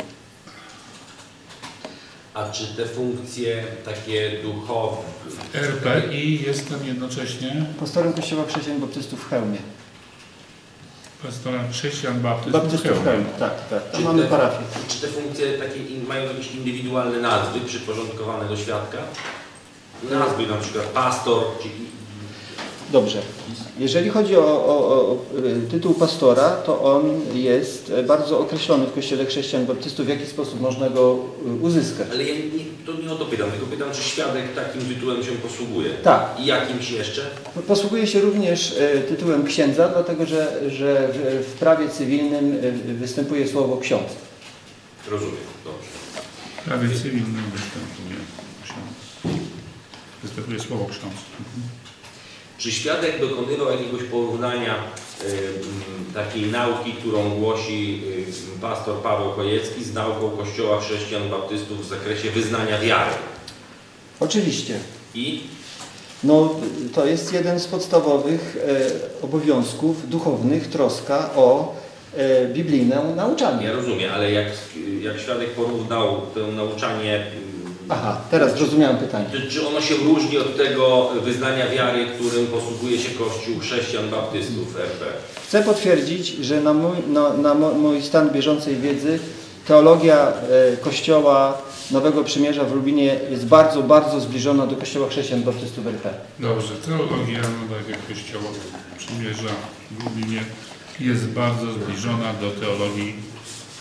A czy te funkcje takie duchowe... R P i jestem jednocześnie Pastorem Kościoła Chrześcijan Baptystów w Chełmie. pastorem chrześcijan baptystów, Baptystów w Chełmie, tak, tak. Tam mamy te, parafię. czy te funkcje takie in, mają jakieś indywidualne nazwy przyporządkowane do świadka? Nazwy na przykład pastor, czy... Dobrze. Jeżeli chodzi o, o, o tytuł pastora, to on jest bardzo określony w Kościele Chrześcijan Baptystów, w jaki sposób można go uzyskać. Ale ja nie, to nie o to pytam, tylko pytam, czy świadek takim tytułem się posługuje? Tak. I jakimś jeszcze? Posługuje się również tytułem księdza, dlatego że, że w prawie cywilnym występuje słowo ksiądz. Rozumiem, dobrze. W prawie cywilnym występuje ksiądz. Występuje słowo ksiądz. Mhm. Czy świadek dokonywał jakiegoś porównania y, y, takiej nauki, którą głosi y, pastor Paweł Chojecki z nauką Kościoła Chrześcijan Baptystów w zakresie wyznania wiary? Oczywiście. I? No, to jest jeden z podstawowych e, obowiązków duchownych, troska o e, biblijne nauczanie. Ja rozumiem, ale jak, jak świadek porównał to nauczanie... Aha, teraz zrozumiałem pytanie. Czy, czy ono się różni od tego wyznania wiary, którym posługuje się Kościół Chrześcijan Baptystów w R P? Chcę potwierdzić, że na mój, na, na mój stan bieżącej wiedzy teologia e, Kościoła Nowego Przymierza w Lublinie jest bardzo, bardzo zbliżona do Kościoła Chrześcijan Baptystów w R P. Dobrze, teologia Nowego Kościoła Przymierza w Lublinie jest bardzo zbliżona do teologii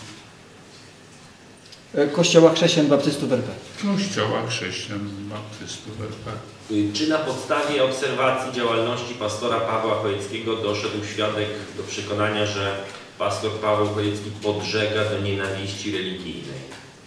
Kościoła Chrześcijan Baptystów w R P. Kościoła Chrześcijan Baptystów w R P. Czy na podstawie obserwacji działalności pastora Pawła Chojeckiego doszedł świadek do przekonania, że pastor Paweł Chojecki podżega do nienawiści religijnej?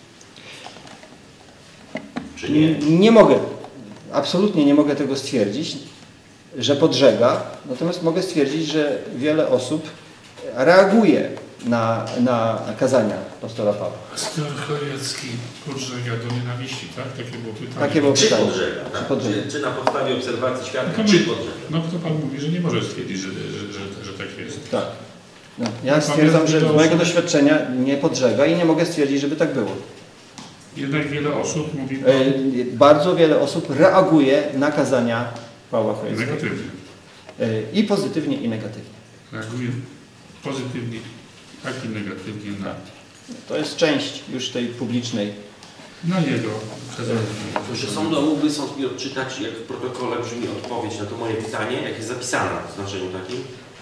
Czy nie? Nie mogę, absolutnie nie mogę tego stwierdzić, że podżega, natomiast mogę stwierdzić, że wiele osób reaguje na, na kazania pastora Pawła. Pastor Chojecki podżega do nienawiści, tak? Takie było pytanie. Takie było Czy pytanie. podżega? Tak? Czy podżega? Czy, czy na podstawie obserwacji świadka, No, czy podżega? no kto Pan mówi, że nie może stwierdzić, że, że, że, że tak jest. Tak. No, ja stwierdzam, że z mojego doświadczenia nie podżega i nie mogę stwierdzić, żeby tak było. Jednak wiele osób mówi E, bardzo wiele osób reaguje na kazania Pawła Chojeckiego. negatywnie. E, I pozytywnie, i negatywnie. Reaguje pozytywnie, tak i negatywnie na, To jest część już tej publicznej. na jego kazanie. Proszę sądu, mógłby sąd mi odczytać, jak w protokole brzmi odpowiedź na to moje pytanie, jak jest zapisane w znaczeniu takim?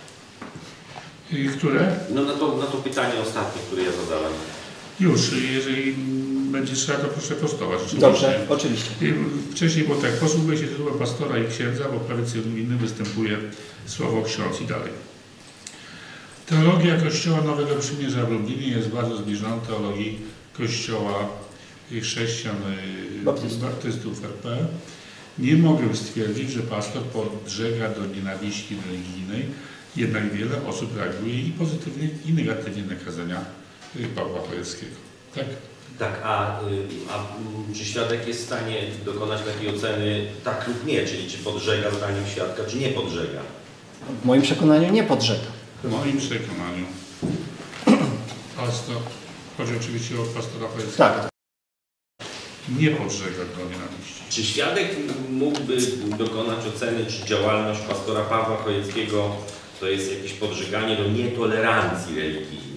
I które? No na to, na to pytanie ostatnie, które ja zadałem. Już, jeżeli będzie trzeba, to proszę prostować. Dobrze, oczywiście. I wcześniej było tak, posługuje się tytułem pastora i księdza, bo w prawie cywilnym występuje słowo ksiądz i dalej. Teologia Kościoła Nowego Przymierza w Lublinie jest bardzo zbliżona do teologii Kościoła Chrześcijan Baptystów. Baptystów w R P. Nie mogę stwierdzić, że pastor podżega do nienawiści religijnej, jednak wiele osób reaguje i pozytywnie, i negatywnie na kazania Pawła Chojeckiego. Tak? Tak, a, a czy świadek jest w stanie dokonać takiej oceny tak lub nie, czyli czy podżega zdaniem świadka, czy nie podżega? W moim przekonaniu nie podżega. W moim przekonaniu pastor, chodzi oczywiście o pastora Chojeckiego, Tak. nie podżega do nienawiści. Czy świadek mógłby dokonać oceny, czy działalność pastora Pawła Chojeckiego to jest jakieś podżeganie do nietolerancji religijnej?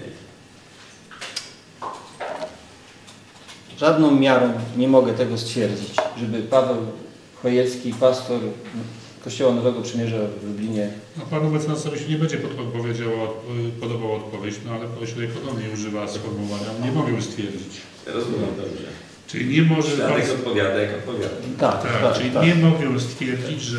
Żadną miarą nie mogę tego stwierdzić, żeby Paweł Chojecki, pastor Kościoła Nowego Przymierza w Lublinie. No, panu mecenasowi się nie będzie pod odpowiedział, podobała odpowiedź, no ale pośrednik ponownie używa sformułowania, nie mogę stwierdzić. Rozumiem dobrze. Czyli nie może... Świadek odpowiada, jak odpowiada. Tak, Tak, tak, czyli tak. nie mogę stwierdzić, że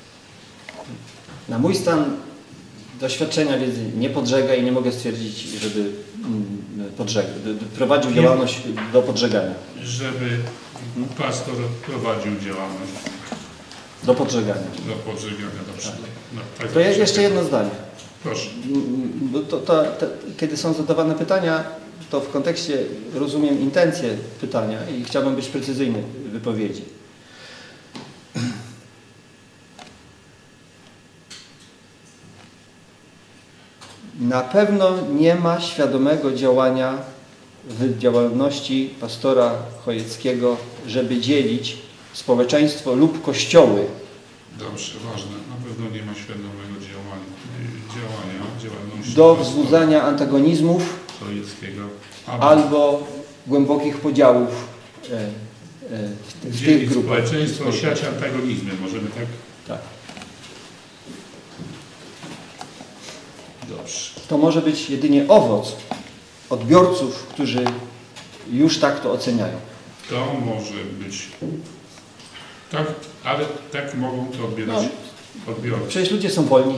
Na mój stan doświadczenia wiedzy nie podżega i nie mogę stwierdzić, żeby mm, podżegał, prowadził Nie. działalność do podżegania. żeby pastor prowadził działalność Do podżegania. do podżegania na przykład. No, tak To jest jeszcze jedno zdanie. Proszę. Bo to, to, to, kiedy są zadawane pytania, to w kontekście rozumiem intencje pytania i chciałbym być precyzyjny w wypowiedzi. Na pewno nie ma świadomego działania w działalności pastora Chojeckiego, żeby dzielić społeczeństwo lub kościoły. Dobrze, ważne. Na pewno nie ma świadomego działania, działania działalności Do pastora wzbudzania antagonizmów Chojeckiego. albo głębokich podziałów e, e, w, w tych Dzielić grupach. społeczeństwo, siać antagonizmy, możemy tak? Tak. Dobrze. To może być jedynie owoc odbiorców, którzy już tak to oceniają. To może być. Tak, ale tak mogą to odbierać odbiorcy. Przecież ludzie są wolni.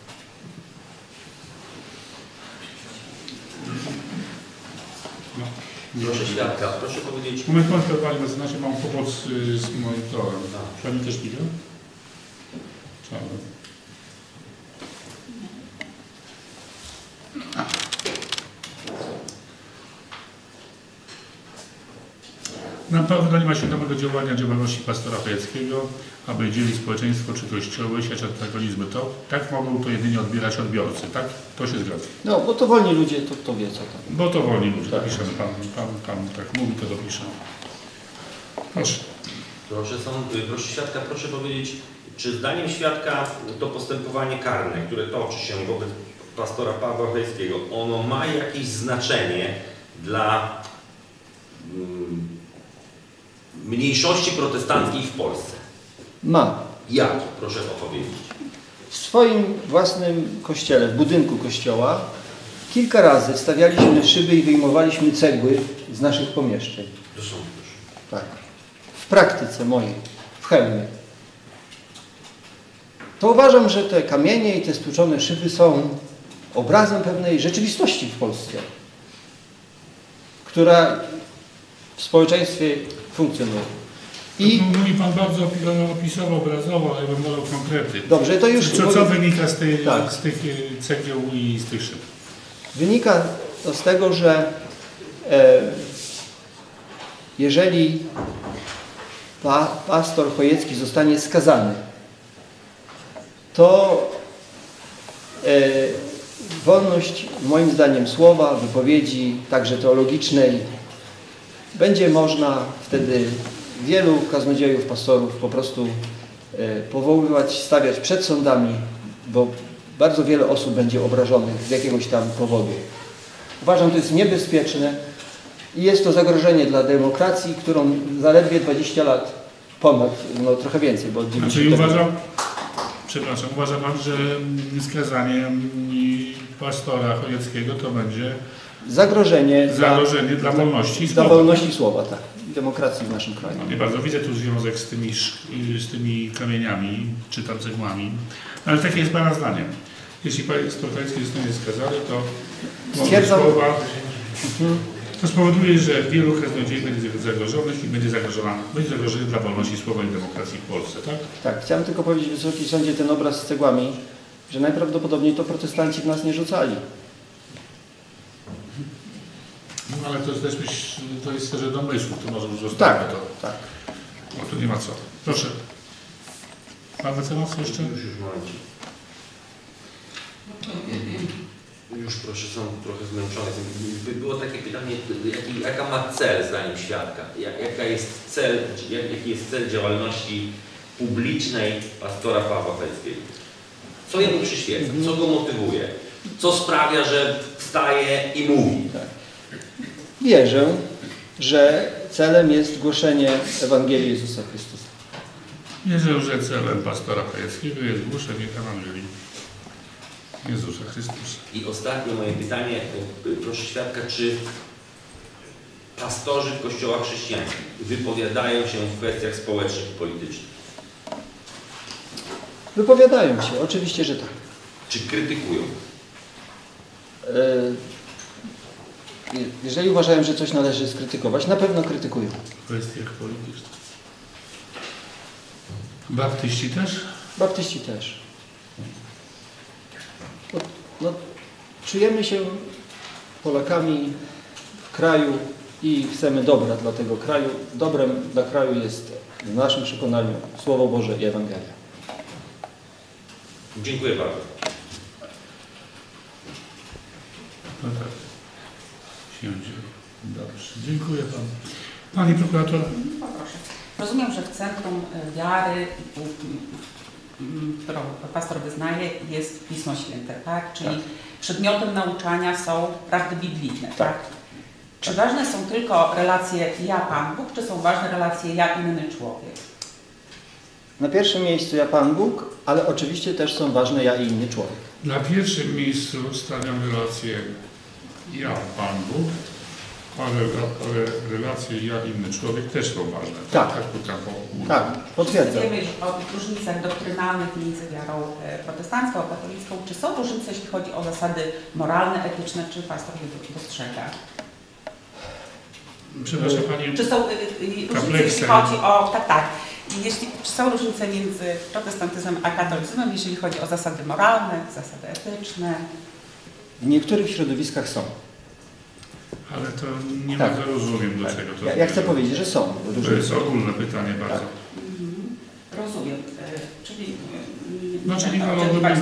No. Proszę świadka, proszę powiedzieć. Moment, moment, panie mecenasie, mam pomoc y, z monitorem. Pani też widział? Czarno. Na pewno nie ma świadomego działania działalności pastora Chojeckiego, aby dzielić społeczeństwo czy kościoły, siać antagonizmy. To, tak mogą to jedynie odbierać odbiorcy, tak? To się zgadza. No, bo to wolni ludzie, to, to wie co to. Bo to wolni ludzie, Tak. dopiszemy. Pan, pan, pan tak mówi, to dopiszemy. Proszę. Proszę, sąd, proszę świadka, proszę powiedzieć, czy zdaniem świadka to postępowanie karne, które toczy się wobec pastora Pawła Chojeckiego, ono ma jakieś znaczenie dla mm, mniejszości protestanckiej w Polsce? Ma. Jakie? Proszę opowiedzieć. W swoim własnym kościele, w budynku kościoła, kilka razy wstawialiśmy szyby i wyjmowaliśmy cegły z naszych pomieszczeń. Proszę, proszę. Tak. W praktyce mojej, w Chełmie. To uważam, że te kamienie i te stłuczone szyby są obrazem pewnej rzeczywistości w Polsce, która w społeczeństwie funkcjonuje. I Mówi pan bardzo opisowo, obrazowo, ale bym wolał konkrety. dobrze, to już Co, co wynika z, tej, Tak. z tych e, cegieł i z tych szyb? wynika to z tego, że e, jeżeli pa, pastor Chojecki zostanie skazany, to e, wolność, moim zdaniem, słowa, wypowiedzi, także teologicznej, będzie można wtedy wielu kaznodziejów, pastorów po prostu e, powoływać, stawiać przed sądami, bo bardzo wiele osób będzie obrażonych z jakiegoś tam powodu. Uważam, to jest niebezpieczne i jest to zagrożenie dla demokracji, którą zaledwie dwadzieścia lat ponad, no trochę więcej, bo od Znaczy dziewięćdziesiątego uważam, przepraszam, uważa pan, że skazanie pastora Chojeckiego to będzie zagrożenie, zagrożenie dla wolności dla słowa. wolności słowa, tak, i demokracji w naszym kraju. No, nie bardzo widzę tu związek z tymi, sz- z tymi kamieniami, czy tam cegłami, no, ale takie jest pana zdanie. Jeśli pastor Chojecki zostanie skazany, to Stwierdzam- wolność słowa to spowoduje, że wielu kaznodziei będzie zagrożonych i będzie zagrożona, będzie zagrożenie dla wolności słowa i demokracji w Polsce, tak? Tak, chciałem tylko powiedzieć Wysoki Sądzie ten obraz z cegłami, że najprawdopodobniej to protestanci w nas nie rzucali. No ale to jest też myśl, to jest sferze domysłu, to może już Tak, zostawię to. tak. No tu nie ma co. Proszę. Pan mecenas jeszcze? Już, już momencik. Już proszę, są trochę zmęczony. By było takie pytanie, jaki, jaka ma cel zdaniem świadka? Jak, jaka jest cel, jak, jaki jest cel działalności publicznej pastora Pawła Chojeckiego? Co jemu przyświeca? Co go motywuje? Co sprawia, że wstaje i mówi? Tak. Wierzę, że celem jest głoszenie Ewangelii Jezusa Chrystusa. Wierzę, że celem pastora Chojeckiego jest głoszenie Ewangelii Jezusa Chrystusa. I ostatnie moje pytanie, proszę świadka, czy pastorzy w kościołach chrześcijańskich wypowiadają się w kwestiach społecznych i politycznych? Wypowiadają się, oczywiście, że tak. Czy krytykują? E, jeżeli uważają, że coś należy skrytykować, na pewno krytykują. W kwestiach politycznych. Baptyści też? Baptyści też. No, no, czujemy się Polakami w kraju i chcemy dobra dla tego kraju. Dobrem dla kraju jest w naszym przekonaniu Słowo Boże i Ewangelia. Dziękuję bardzo. No tak. Siądzie. Dobrze. Dziękuję Panu. Pani prokurator. Poproszę. Rozumiem, że w centrum wiary, którą pastor wyznaje, jest Pismo Święte, tak? Czyli tak. Przedmiotem nauczania są prawdy biblijne, tak? tak? Czy tak. ważne są tylko relacje ja, Pan Bóg, czy są ważne relacje ja, inny człowiek? Na pierwszym miejscu ja, Pan Bóg, ale oczywiście też są ważne ja i inny człowiek. Na pierwszym miejscu stawiam relację ja, Pan Bóg, ale, ale relacje ja, inny człowiek też są ważne. Tak, tak, tak, tak potwierdzam. Wiemy już o różnicach doktrynalnych między wiarą protestancką a katolicką. Czy są różnice, jeśli chodzi o zasady moralne, etyczne, czy pastor je dostrzega? Przepraszam Pani. Czy są różnice, jeśli chodzi o... Tak, tak. Jeśli, czy są różnice między protestantyzmem a katolicyzmem, jeżeli chodzi o zasady moralne, zasady etyczne? W niektórych środowiskach są. Ale to nie tak. bardzo rozumiem, do tak. czego to ja, ja chcę powiedzieć, że są. To jest ogólne pytanie bardzo. Tak. Mhm. Rozumiem. E, czyli... E, no, czyli na, ogólne pytanie.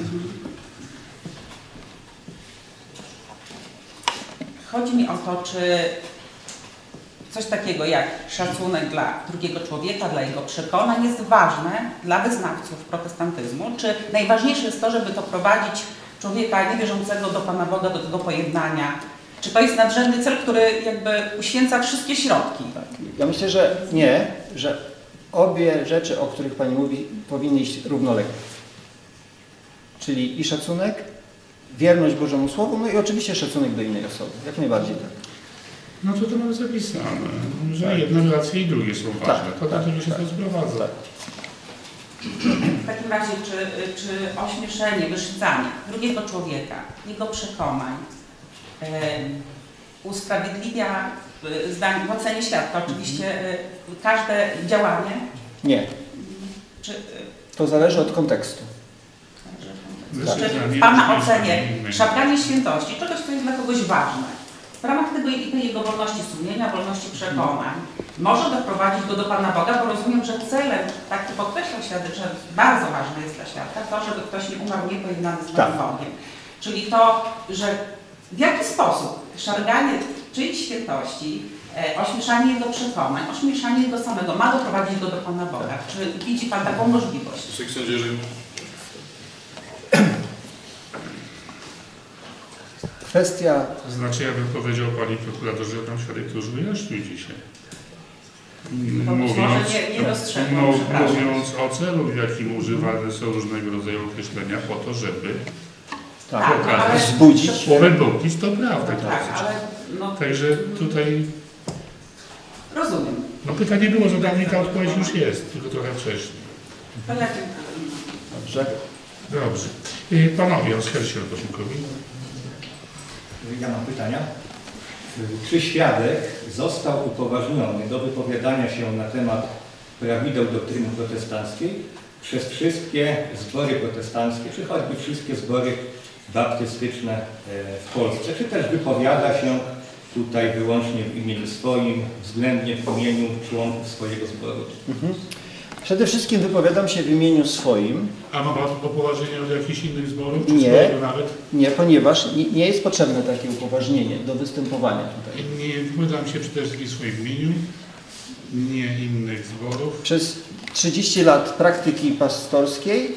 Chodzi mi o to, czy coś takiego jak szacunek dla drugiego człowieka, dla jego przekonań jest ważne dla wyznawców protestantyzmu, czy najważniejsze jest to, żeby to prowadzić człowieka niewierzącego do Pana Boga, do tego pojednania? Czy to jest nadrzędny cel, który jakby uświęca wszystkie środki? Tak. Ja myślę, że nie, że obie rzeczy, o których Pani mówi, powinny iść równolegle. Czyli i szacunek, wierność Bożemu Słowu, no i oczywiście szacunek do innej osoby. Jak najbardziej tak. No to to mamy zapisane, że tak. jedne relacje i drugie są ważne. Tak, to do tak, tego się tak, to sprowadza. Tak. W takim razie, czy, czy ośmieszenie, wyszydzanie drugiego człowieka, jego przekonań e, usprawiedliwia e, zdań, w ocenie świadka oczywiście e, każde działanie? Nie. Czy, e, to zależy od kontekstu. Czy w Pana ocenie szarganie świętości, czegoś, co jest dla kogoś ważne, w ramach tego, tej jego wolności sumienia, wolności przekonań, może doprowadzić go do Pana Boga, bo rozumiem, że celem, tak podkreślał świadek, że bardzo ważne jest dla świadka to, żeby ktoś nie umarł niepojednany z Panem Bogiem. Czyli to, że w jaki sposób szarganie czyjejś świętości, e, ośmieszanie jego przekonań, ośmieszanie jego samego ma doprowadzić go do Pana Boga. Czy widzi Pan taką możliwość? Kwestia... To znaczy, ja bym powiedział Pani prokuratorze, że tam świadek to już wyjaśnił dzisiaj. Mówiąc, nie, nie no, mówiąc o celu, w jakim używane są różnego rodzaju określenia po to, żeby tak, pokazać, wzbudzić słowem Bogis to prawda. Tak, tak, ale no, także tutaj... Rozumiem. No pytanie było zadane i ta odpowiedź już jest, tylko trochę wcześniej. To jakim? Dobrze. Dobrze. Panowie, Oskar Sierpowikowi. Ja mam pytania. Czy świadek został upoważniony do wypowiadania się na temat prawideł doktryny protestanckiej przez wszystkie zbory protestanckie, czy choćby wszystkie zbory baptystyczne w Polsce, czy też wypowiada się tutaj wyłącznie w imieniu swoim, względnie w imieniu członków swojego zboru? Mhm. Przede wszystkim wypowiadam się w imieniu swoim. A ma Pan upoważnienie od jakichś innych zborów? Czy nie, nawet? nie, ponieważ nie, nie jest potrzebne takie upoważnienie do występowania tutaj. Nie wypowiadam się przede wszystkim w swoim imieniu, nie innych zborów. Przez trzydzieści lat praktyki pastorskiej,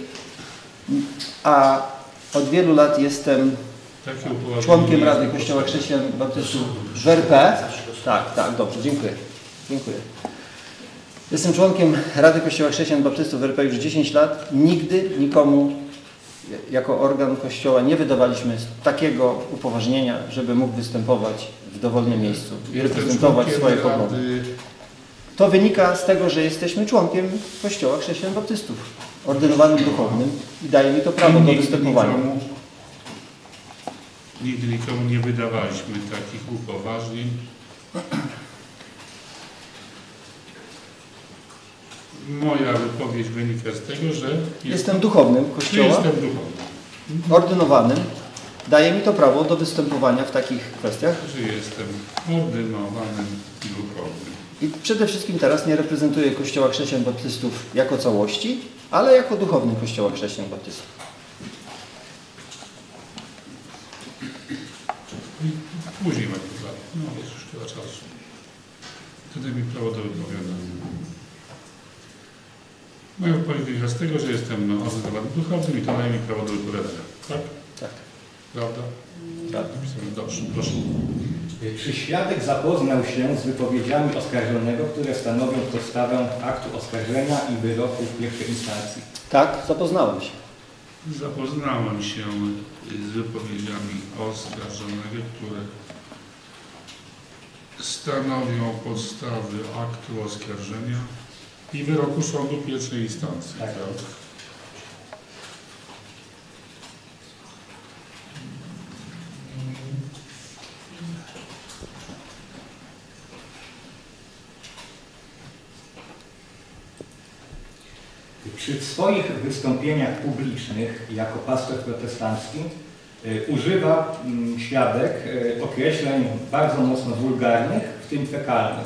a od wielu lat jestem członkiem Rady Kościoła Chrześcijan Baptystów w R P. Tak, tak, dobrze, dziękuję. Dziękuję. Jestem członkiem Rady Kościoła Chrześcijan Baptystów w R P już dziesięć lat. Nigdy nikomu jako organ Kościoła nie wydawaliśmy takiego upoważnienia, żeby mógł występować w dowolnym miejscu i reprezentować swoje poglądy. To wynika z tego, że jesteśmy członkiem Kościoła Chrześcijan Baptystów, ordynowanym duchownym i daje mi to prawo do występowania. nigdy nikomu nie wydawaliśmy takich upoważnień. Moja wypowiedź wynika z tego, że Jestem duchownym że Kościoła, jestem duchownym, ordynowanym. Daje mi to prawo do występowania w takich kwestiach. że jestem ordynowanym duchownym. I przede wszystkim teraz nie reprezentuję Kościoła Chrześcijan Baptystów jako całości, ale jako duchowny Kościoła Chrześcijan Baptystów. I później ma to no jest już tyle czasu. Wtedy mi prawo do wypowiadania. Moja wypowiedź wynika z tego, że jestem ordynowanym duchownym i to daje mi prawo do wypowiadania. Tak? Tak. Prawda? Prawda. Dobrze, proszę. Czy świadek zapoznał się z wypowiedziami oskarżonego, które stanowią podstawę aktu oskarżenia i wyroku w pierwszej instancji? Tak, zapoznałem się. Zapoznałem się z wypowiedziami oskarżonego, które stanowią podstawy aktu oskarżenia i wyroku sądu pierwszej instancji. Tak. Przy swoich wystąpieniach publicznych jako pastor protestancki y, używa y, świadek y, określeń bardzo mocno wulgarnych, w tym fekalnych.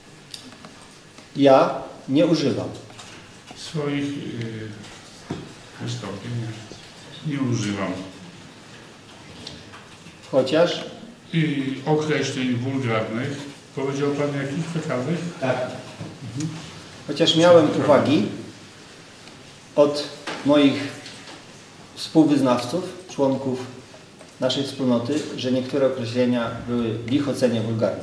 Ja nie używam. W swoich yy, wystąpieniach nie używam Chociaż i określeń wulgarnych. Powiedział Pan jakich fekalnych? Tak. Chociaż miałem uwagi od moich współwyznawców, członków naszej wspólnoty, że niektóre określenia były w ich ocenie wulgarne.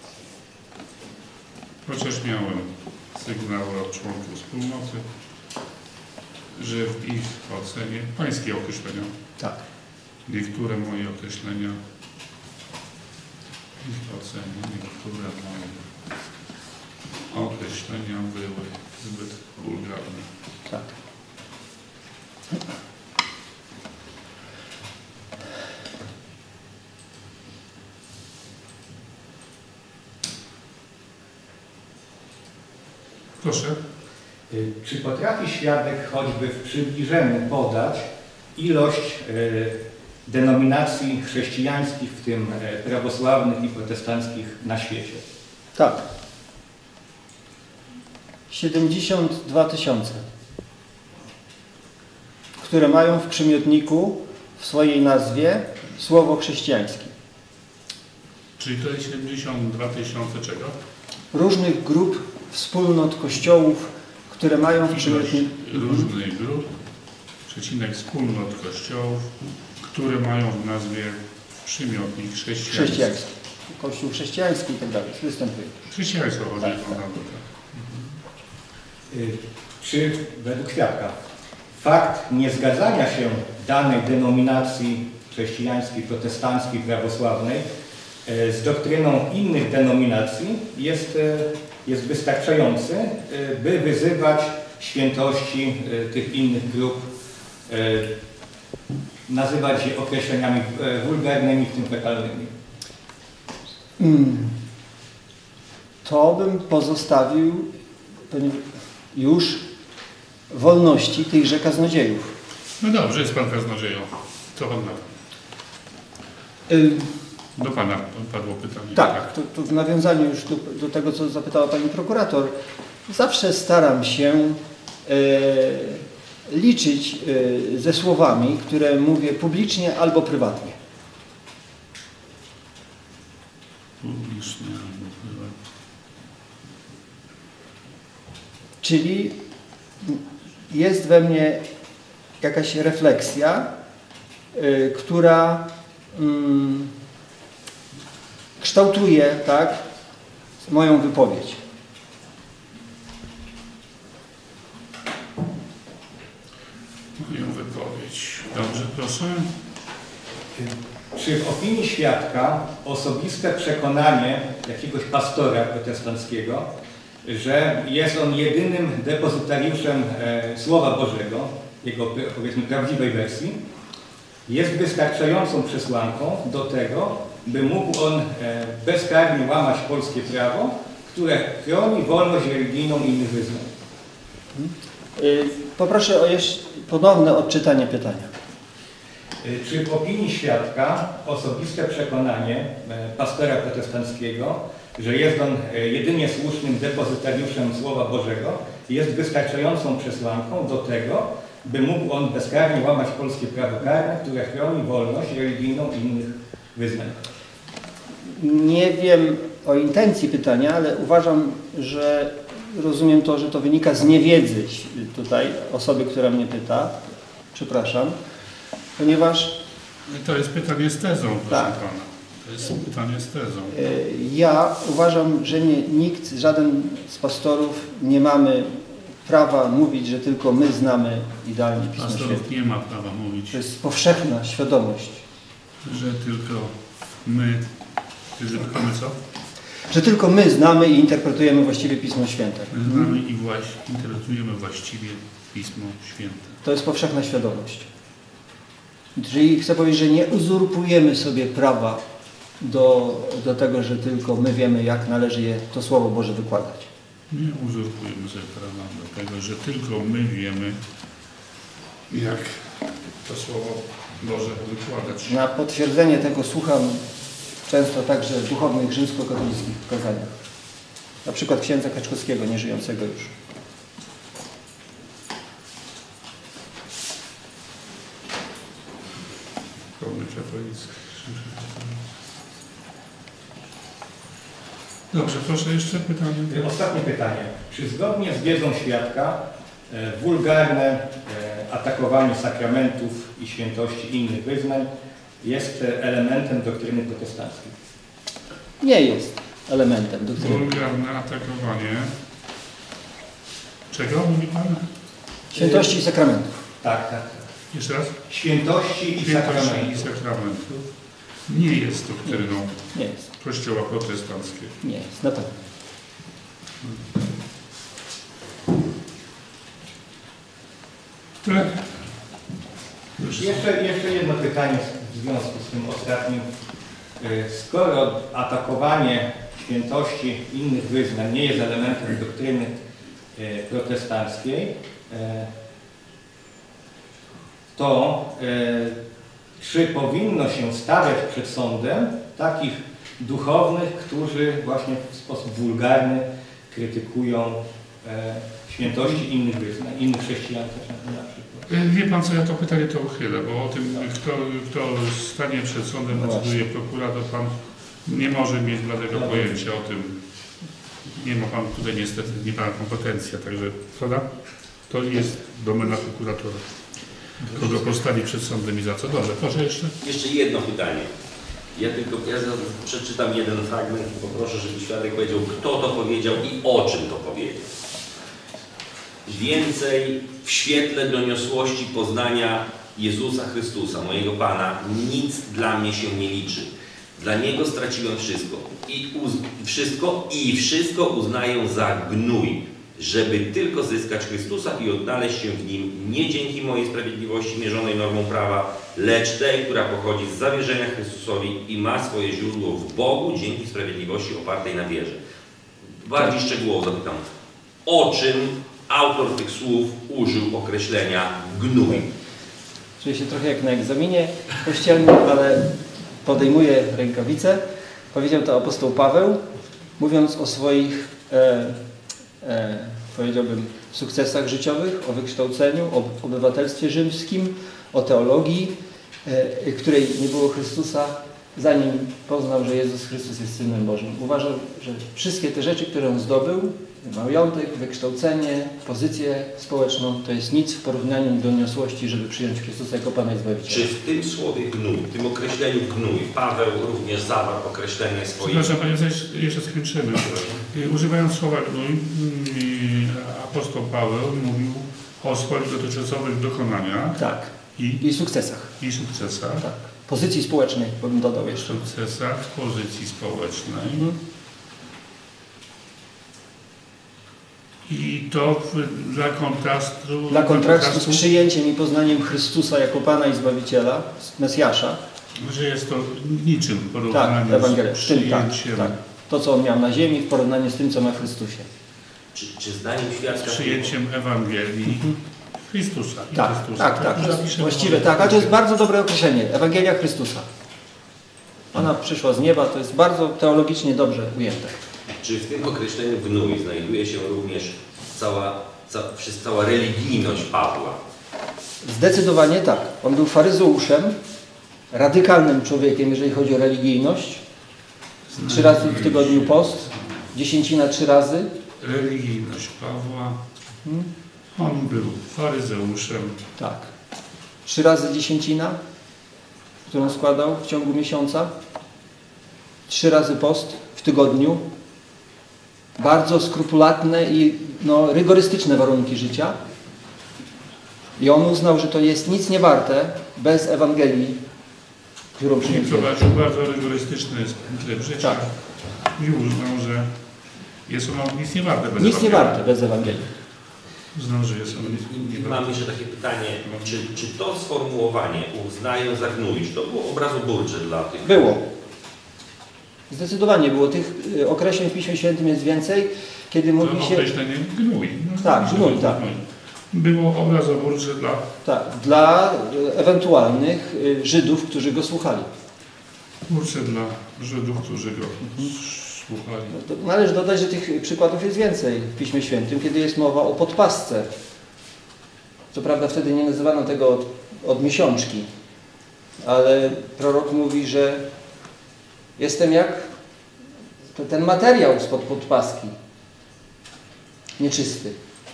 Chociaż miałem sygnały od członków wspólnoty, że w ich ocenie, pańskie określenia, Tak. niektóre moje określenia, w ich ocenie, niektóre moje określenia były zbyt wulgarne. Tak. Proszę. Y, Czy potrafi świadek choćby w przybliżeniu podać ilość y, denominacji chrześcijańskich, w tym y, prawosławnych i protestanckich na świecie? Tak. siedemdziesiąt dwa tysiące, które mają w przymiotniku w swojej nazwie słowo chrześcijański. Czyli to jest siedemdziesiąt dwa tysiące czego? Różnych grup, wspólnot, kościołów, które mają w Ilość przymiotniku... różnych grup, przecinek wspólnot kościołów, które mają w nazwie przymiotnik chrześcijański. Chrześcijański. Kościół chrześcijański i tak dalej. Występuje. Chrześcijaństwo chodzi Tak, o tak. nazwę. Y, Czy według świadka fakt niezgadzania się danej denominacji chrześcijańskiej, protestanckiej, prawosławnej y, z doktryną innych denominacji jest, y, jest wystarczający, y, by wyzywać świętości y, tych innych grup, y, nazywać je określeniami y, wulgarnymi, w tym fekalnymi? Mm. To bym pozostawił już wolności tychże kaznodziejów. No dobrze, jest Pan kaznodzieją. Co Pan na to? Y, Do Pana padło pytanie. tak, to, to w nawiązaniu już do, do tego, co zapytała Pani prokurator, zawsze staram się y, liczyć y, ze słowami, które mówię publicznie albo prywatnie. Publicznie albo prywatnie. Czyli jest we mnie jakaś refleksja, y, która mm, kształtuje, tak, moją wypowiedź. Moją wypowiedź. Dobrze, proszę. Czy w opinii świadka osobiste przekonanie jakiegoś pastora protestanckiego, że jest on jedynym depozytariuszem e, Słowa Bożego, jego, powiedzmy, prawdziwej wersji, jest wystarczającą przesłanką do tego, by mógł on bezkarnie łamać polskie prawo, które chroni wolność religijną innych wyznań. Poproszę o jeszcze ponowne odczytanie pytania. Czy w opinii świadka osobiste przekonanie pastora protestanckiego, że jest on jedynie słusznym depozytariuszem Słowa Bożego, jest wystarczającą przesłanką do tego, by mógł on bezkarnie łamać polskie prawo karne, które chroni wolność religijną innych wyznań? Nie wiem o intencji pytania, ale uważam, że rozumiem to, że to wynika z niewiedzy tutaj osoby, która mnie pyta. Przepraszam. Ponieważ... To jest pytanie z tezą, proszę tak. pana. To jest pytanie z tezą. Ja uważam, że nie, nikt, żaden z pastorów nie mamy prawa mówić, że tylko my znamy idealnie Pismo Święte. Pastorów nie ma prawa mówić. To jest powszechna świadomość. Że tylko my... Że tylko my co? Że tylko my znamy i interpretujemy właściwie Pismo Święte. My znamy i właśnie interpretujemy właściwie Pismo Święte. To jest powszechna świadomość. Czyli chcę powiedzieć, że nie uzurpujemy sobie prawa do, do tego, że tylko my wiemy, jak należy je, to Słowo Boże wykładać. Nie uzurpujemy sobie prawa do tego, że tylko my wiemy, jak to Słowo Boże wykładać. Na potwierdzenie tego słucham często także w duchownych rzymskokatolickich kazaniach. Na przykład księdza Kaczkowskiego, nieżyjącego już. Dobrze, proszę jeszcze pytanie. Ostatnie pytanie. Czy zgodnie z wiedzą świadka e, wulgarne e, atakowanie sakramentów i świętości innych wyznań jest elementem doktryny protestanckiej? Nie jest elementem doktryny. Wulgarne atakowanie. Czego mówi pan? Świętości i sakramentów. Tak, tak. tak. Jeszcze raz? Świętości i Świętości sakramentów. i sakramentów nie jest doktryną Nie jest. Kościoła protestanckiego. Nie jest, na pewno. Tak. Jeszcze, jeszcze jedno pytanie w związku z tym ostatnim. Skoro atakowanie świętości innych wyznań nie jest elementem doktryny protestanckiej, to czy powinno się stawiać przed sądem takich duchownych, którzy właśnie w sposób wulgarny krytykują świętości innych wyznań, innych chrześcijan też na przykład? Wie pan co, ja to pytanie to uchylę, bo o tym, kto, kto stanie przed sądem, No decyduje prokurator, pan nie może mieć bladego No pojęcia o tym. Nie ma pan tutaj niestety, nie ma kompetencja, także prawda? To jest domena prokuratora. Kogo postawi przed sądem i za co? Dobrze, proszę jeszcze. Jeszcze jedno pytanie. Ja tylko ja przeczytam jeden fragment i poproszę, żeby świadek powiedział, kto to powiedział i o czym to powiedział. Więcej w świetle doniosłości poznania Jezusa Chrystusa, mojego Pana, nic dla mnie się nie liczy. Dla Niego straciłem wszystko i wszystko i wszystko uznaję za gnój, żeby tylko zyskać Chrystusa i odnaleźć się w Nim, nie dzięki mojej sprawiedliwości mierzonej normą prawa, lecz tej, która pochodzi z zawierzenia Chrystusowi i ma swoje źródło w Bogu dzięki sprawiedliwości opartej na wierze. Bardziej szczegółowo zapytam, o czym autor tych słów użył określenia gnój? Czuję się trochę jak na egzaminie kościelnym, ale podejmuję rękawice. Powiedział to apostoł Paweł, mówiąc o swoich, e, e, powiedziałbym, sukcesach życiowych, o wykształceniu, o obywatelstwie rzymskim, o teologii, e, której nie było Chrystusa, zanim poznał, że Jezus Chrystus jest Synem Bożym. Uważał, że wszystkie te rzeczy, które on zdobył, majątek, wykształcenie, pozycję społeczną, to jest nic w porównaniu do doniosłości, żeby przyjąć Chrystusa jako Pana i Zbawiciela. Czy w tym słowie gnój, w tym określeniu gnój, Paweł również zawarł określenie swoje... Przepraszam Panie, jeszcze skończymy. Używając słowa gnój, apostoł Paweł mówił o swoich dotychczasowych dokonaniach Tak. i, I sukcesach. i sukcesach. Tak. Pozycji społecznej, bym dodał jeszcze. Sukcesach w pozycji społecznej. Mhm. I to w, dla kontrastu... Dla kontrastu z przyjęciem i poznaniem Chrystusa jako Pana i Zbawiciela, Mesjasza. Że jest to niczym w Tak, porównaniu Ewangelia. z W tym, tak, przyjęciem, tak. To, co On miał na ziemi w porównaniu z tym, co ma w Chrystusie. Czy, czy zdaniem świadka... z przyjęciem Ewangelii Chrystusa. i Tak, Chrystusa. tak, tak. Zapiszemy Właściwie może- tak, ale to jest bardzo dobre określenie. Ewangelia Chrystusa. Ona przyszła z nieba, to jest bardzo teologicznie dobrze ujęte. Czy w tym określeniu gnój znajduje się również cała, ca, cała religijność Pawła? Zdecydowanie tak. On był faryzeuszem, radykalnym człowiekiem, jeżeli chodzi o religijność. Trzy razy w tygodniu post, dziesięcina trzy razy. Religijność Pawła. Hmm? On był faryzeuszem. Tak. Trzy razy dziesięcina, którą składał w ciągu miesiąca. Trzy razy post w tygodniu. Bardzo skrupulatne i no, rygorystyczne warunki życia. I on uznał, że to jest nic nie warte bez Ewangelii, którą I przyniósł. prowadził bardzo rygorystyczny tryb życia. Tak. I uznał, że jest ono nic nie warte bez Nic nie Ewangelii. warte bez Ewangelii. Uznał, że jest ono nic nie I warte. mam jeszcze takie pytanie, czy, czy to sformułowanie uznają za gnój, czy to było obrazoburcze dla tych... Było. Zdecydowanie było. Tych y, określeń w Piśmie Świętym jest więcej, kiedy mówi To się... określenie gnój. No, Tak, że gnój, to tak. gnój. Było obrazoburcze dla... Tak, dla y, ewentualnych y, Żydów, którzy go słuchali. Burcze dla Żydów, którzy go słuchali. No to należy dodać, że tych przykładów jest więcej w Piśmie Świętym, kiedy jest mowa o podpasce. Co prawda wtedy nie nazywano tego od, od miesiączki, ale prorok mówi, że jestem jak ten materiał spod podpaski. Nieczysty.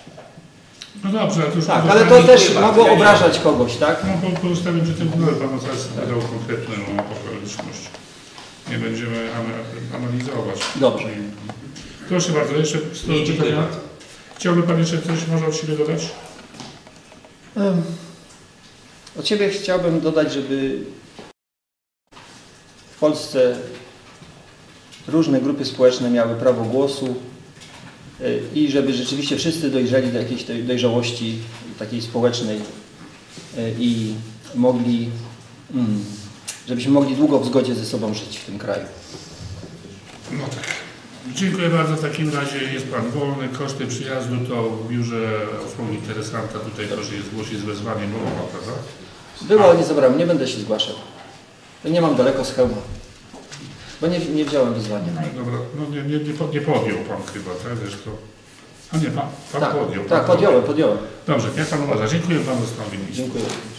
No dobrze, ale to już Tak, ale pozostanie- to też Dziękuję mogło bardzo. obrażać kogoś, tak? No, po- pozostawimy przy tym, ale Pan teraz dał konkretną okoliczność. Nie będziemy ana- analizować. Dobrze. Proszę bardzo, jeszcze sto Nie, dziękuję pytania. bardzo. Chciałby Pan jeszcze coś może od siebie dodać? Em, Od siebie chciałbym dodać, żeby w Polsce różne grupy społeczne miały prawo głosu y, i żeby rzeczywiście wszyscy dojrzeli do jakiejś tej dojrzałości takiej społecznej y, i mogli, mm, żebyśmy mogli długo w zgodzie ze sobą żyć w tym kraju. No tak. Dziękuję bardzo. W takim razie jest Pan wolny. Koszty przyjazdu to w biurze usługi interesanta. Tutaj proszę je zgłosić z wezwaniem, bo mowa, prawda? Było, ale nie zabrałem, nie będę się zgłaszał. Nie mam daleko z hełma, bo nie, nie wziąłem wyzwania. No dobra, no nie, nie, nie pod- nie podjął Pan chyba, tak? Zresztą. A nie, Pan, pan Tak, podjął. tak, pan podjąłem, podjąłem. Dobrze, jak Pan uważa? Dziękuję Panu za stanowisko. Dziękuję.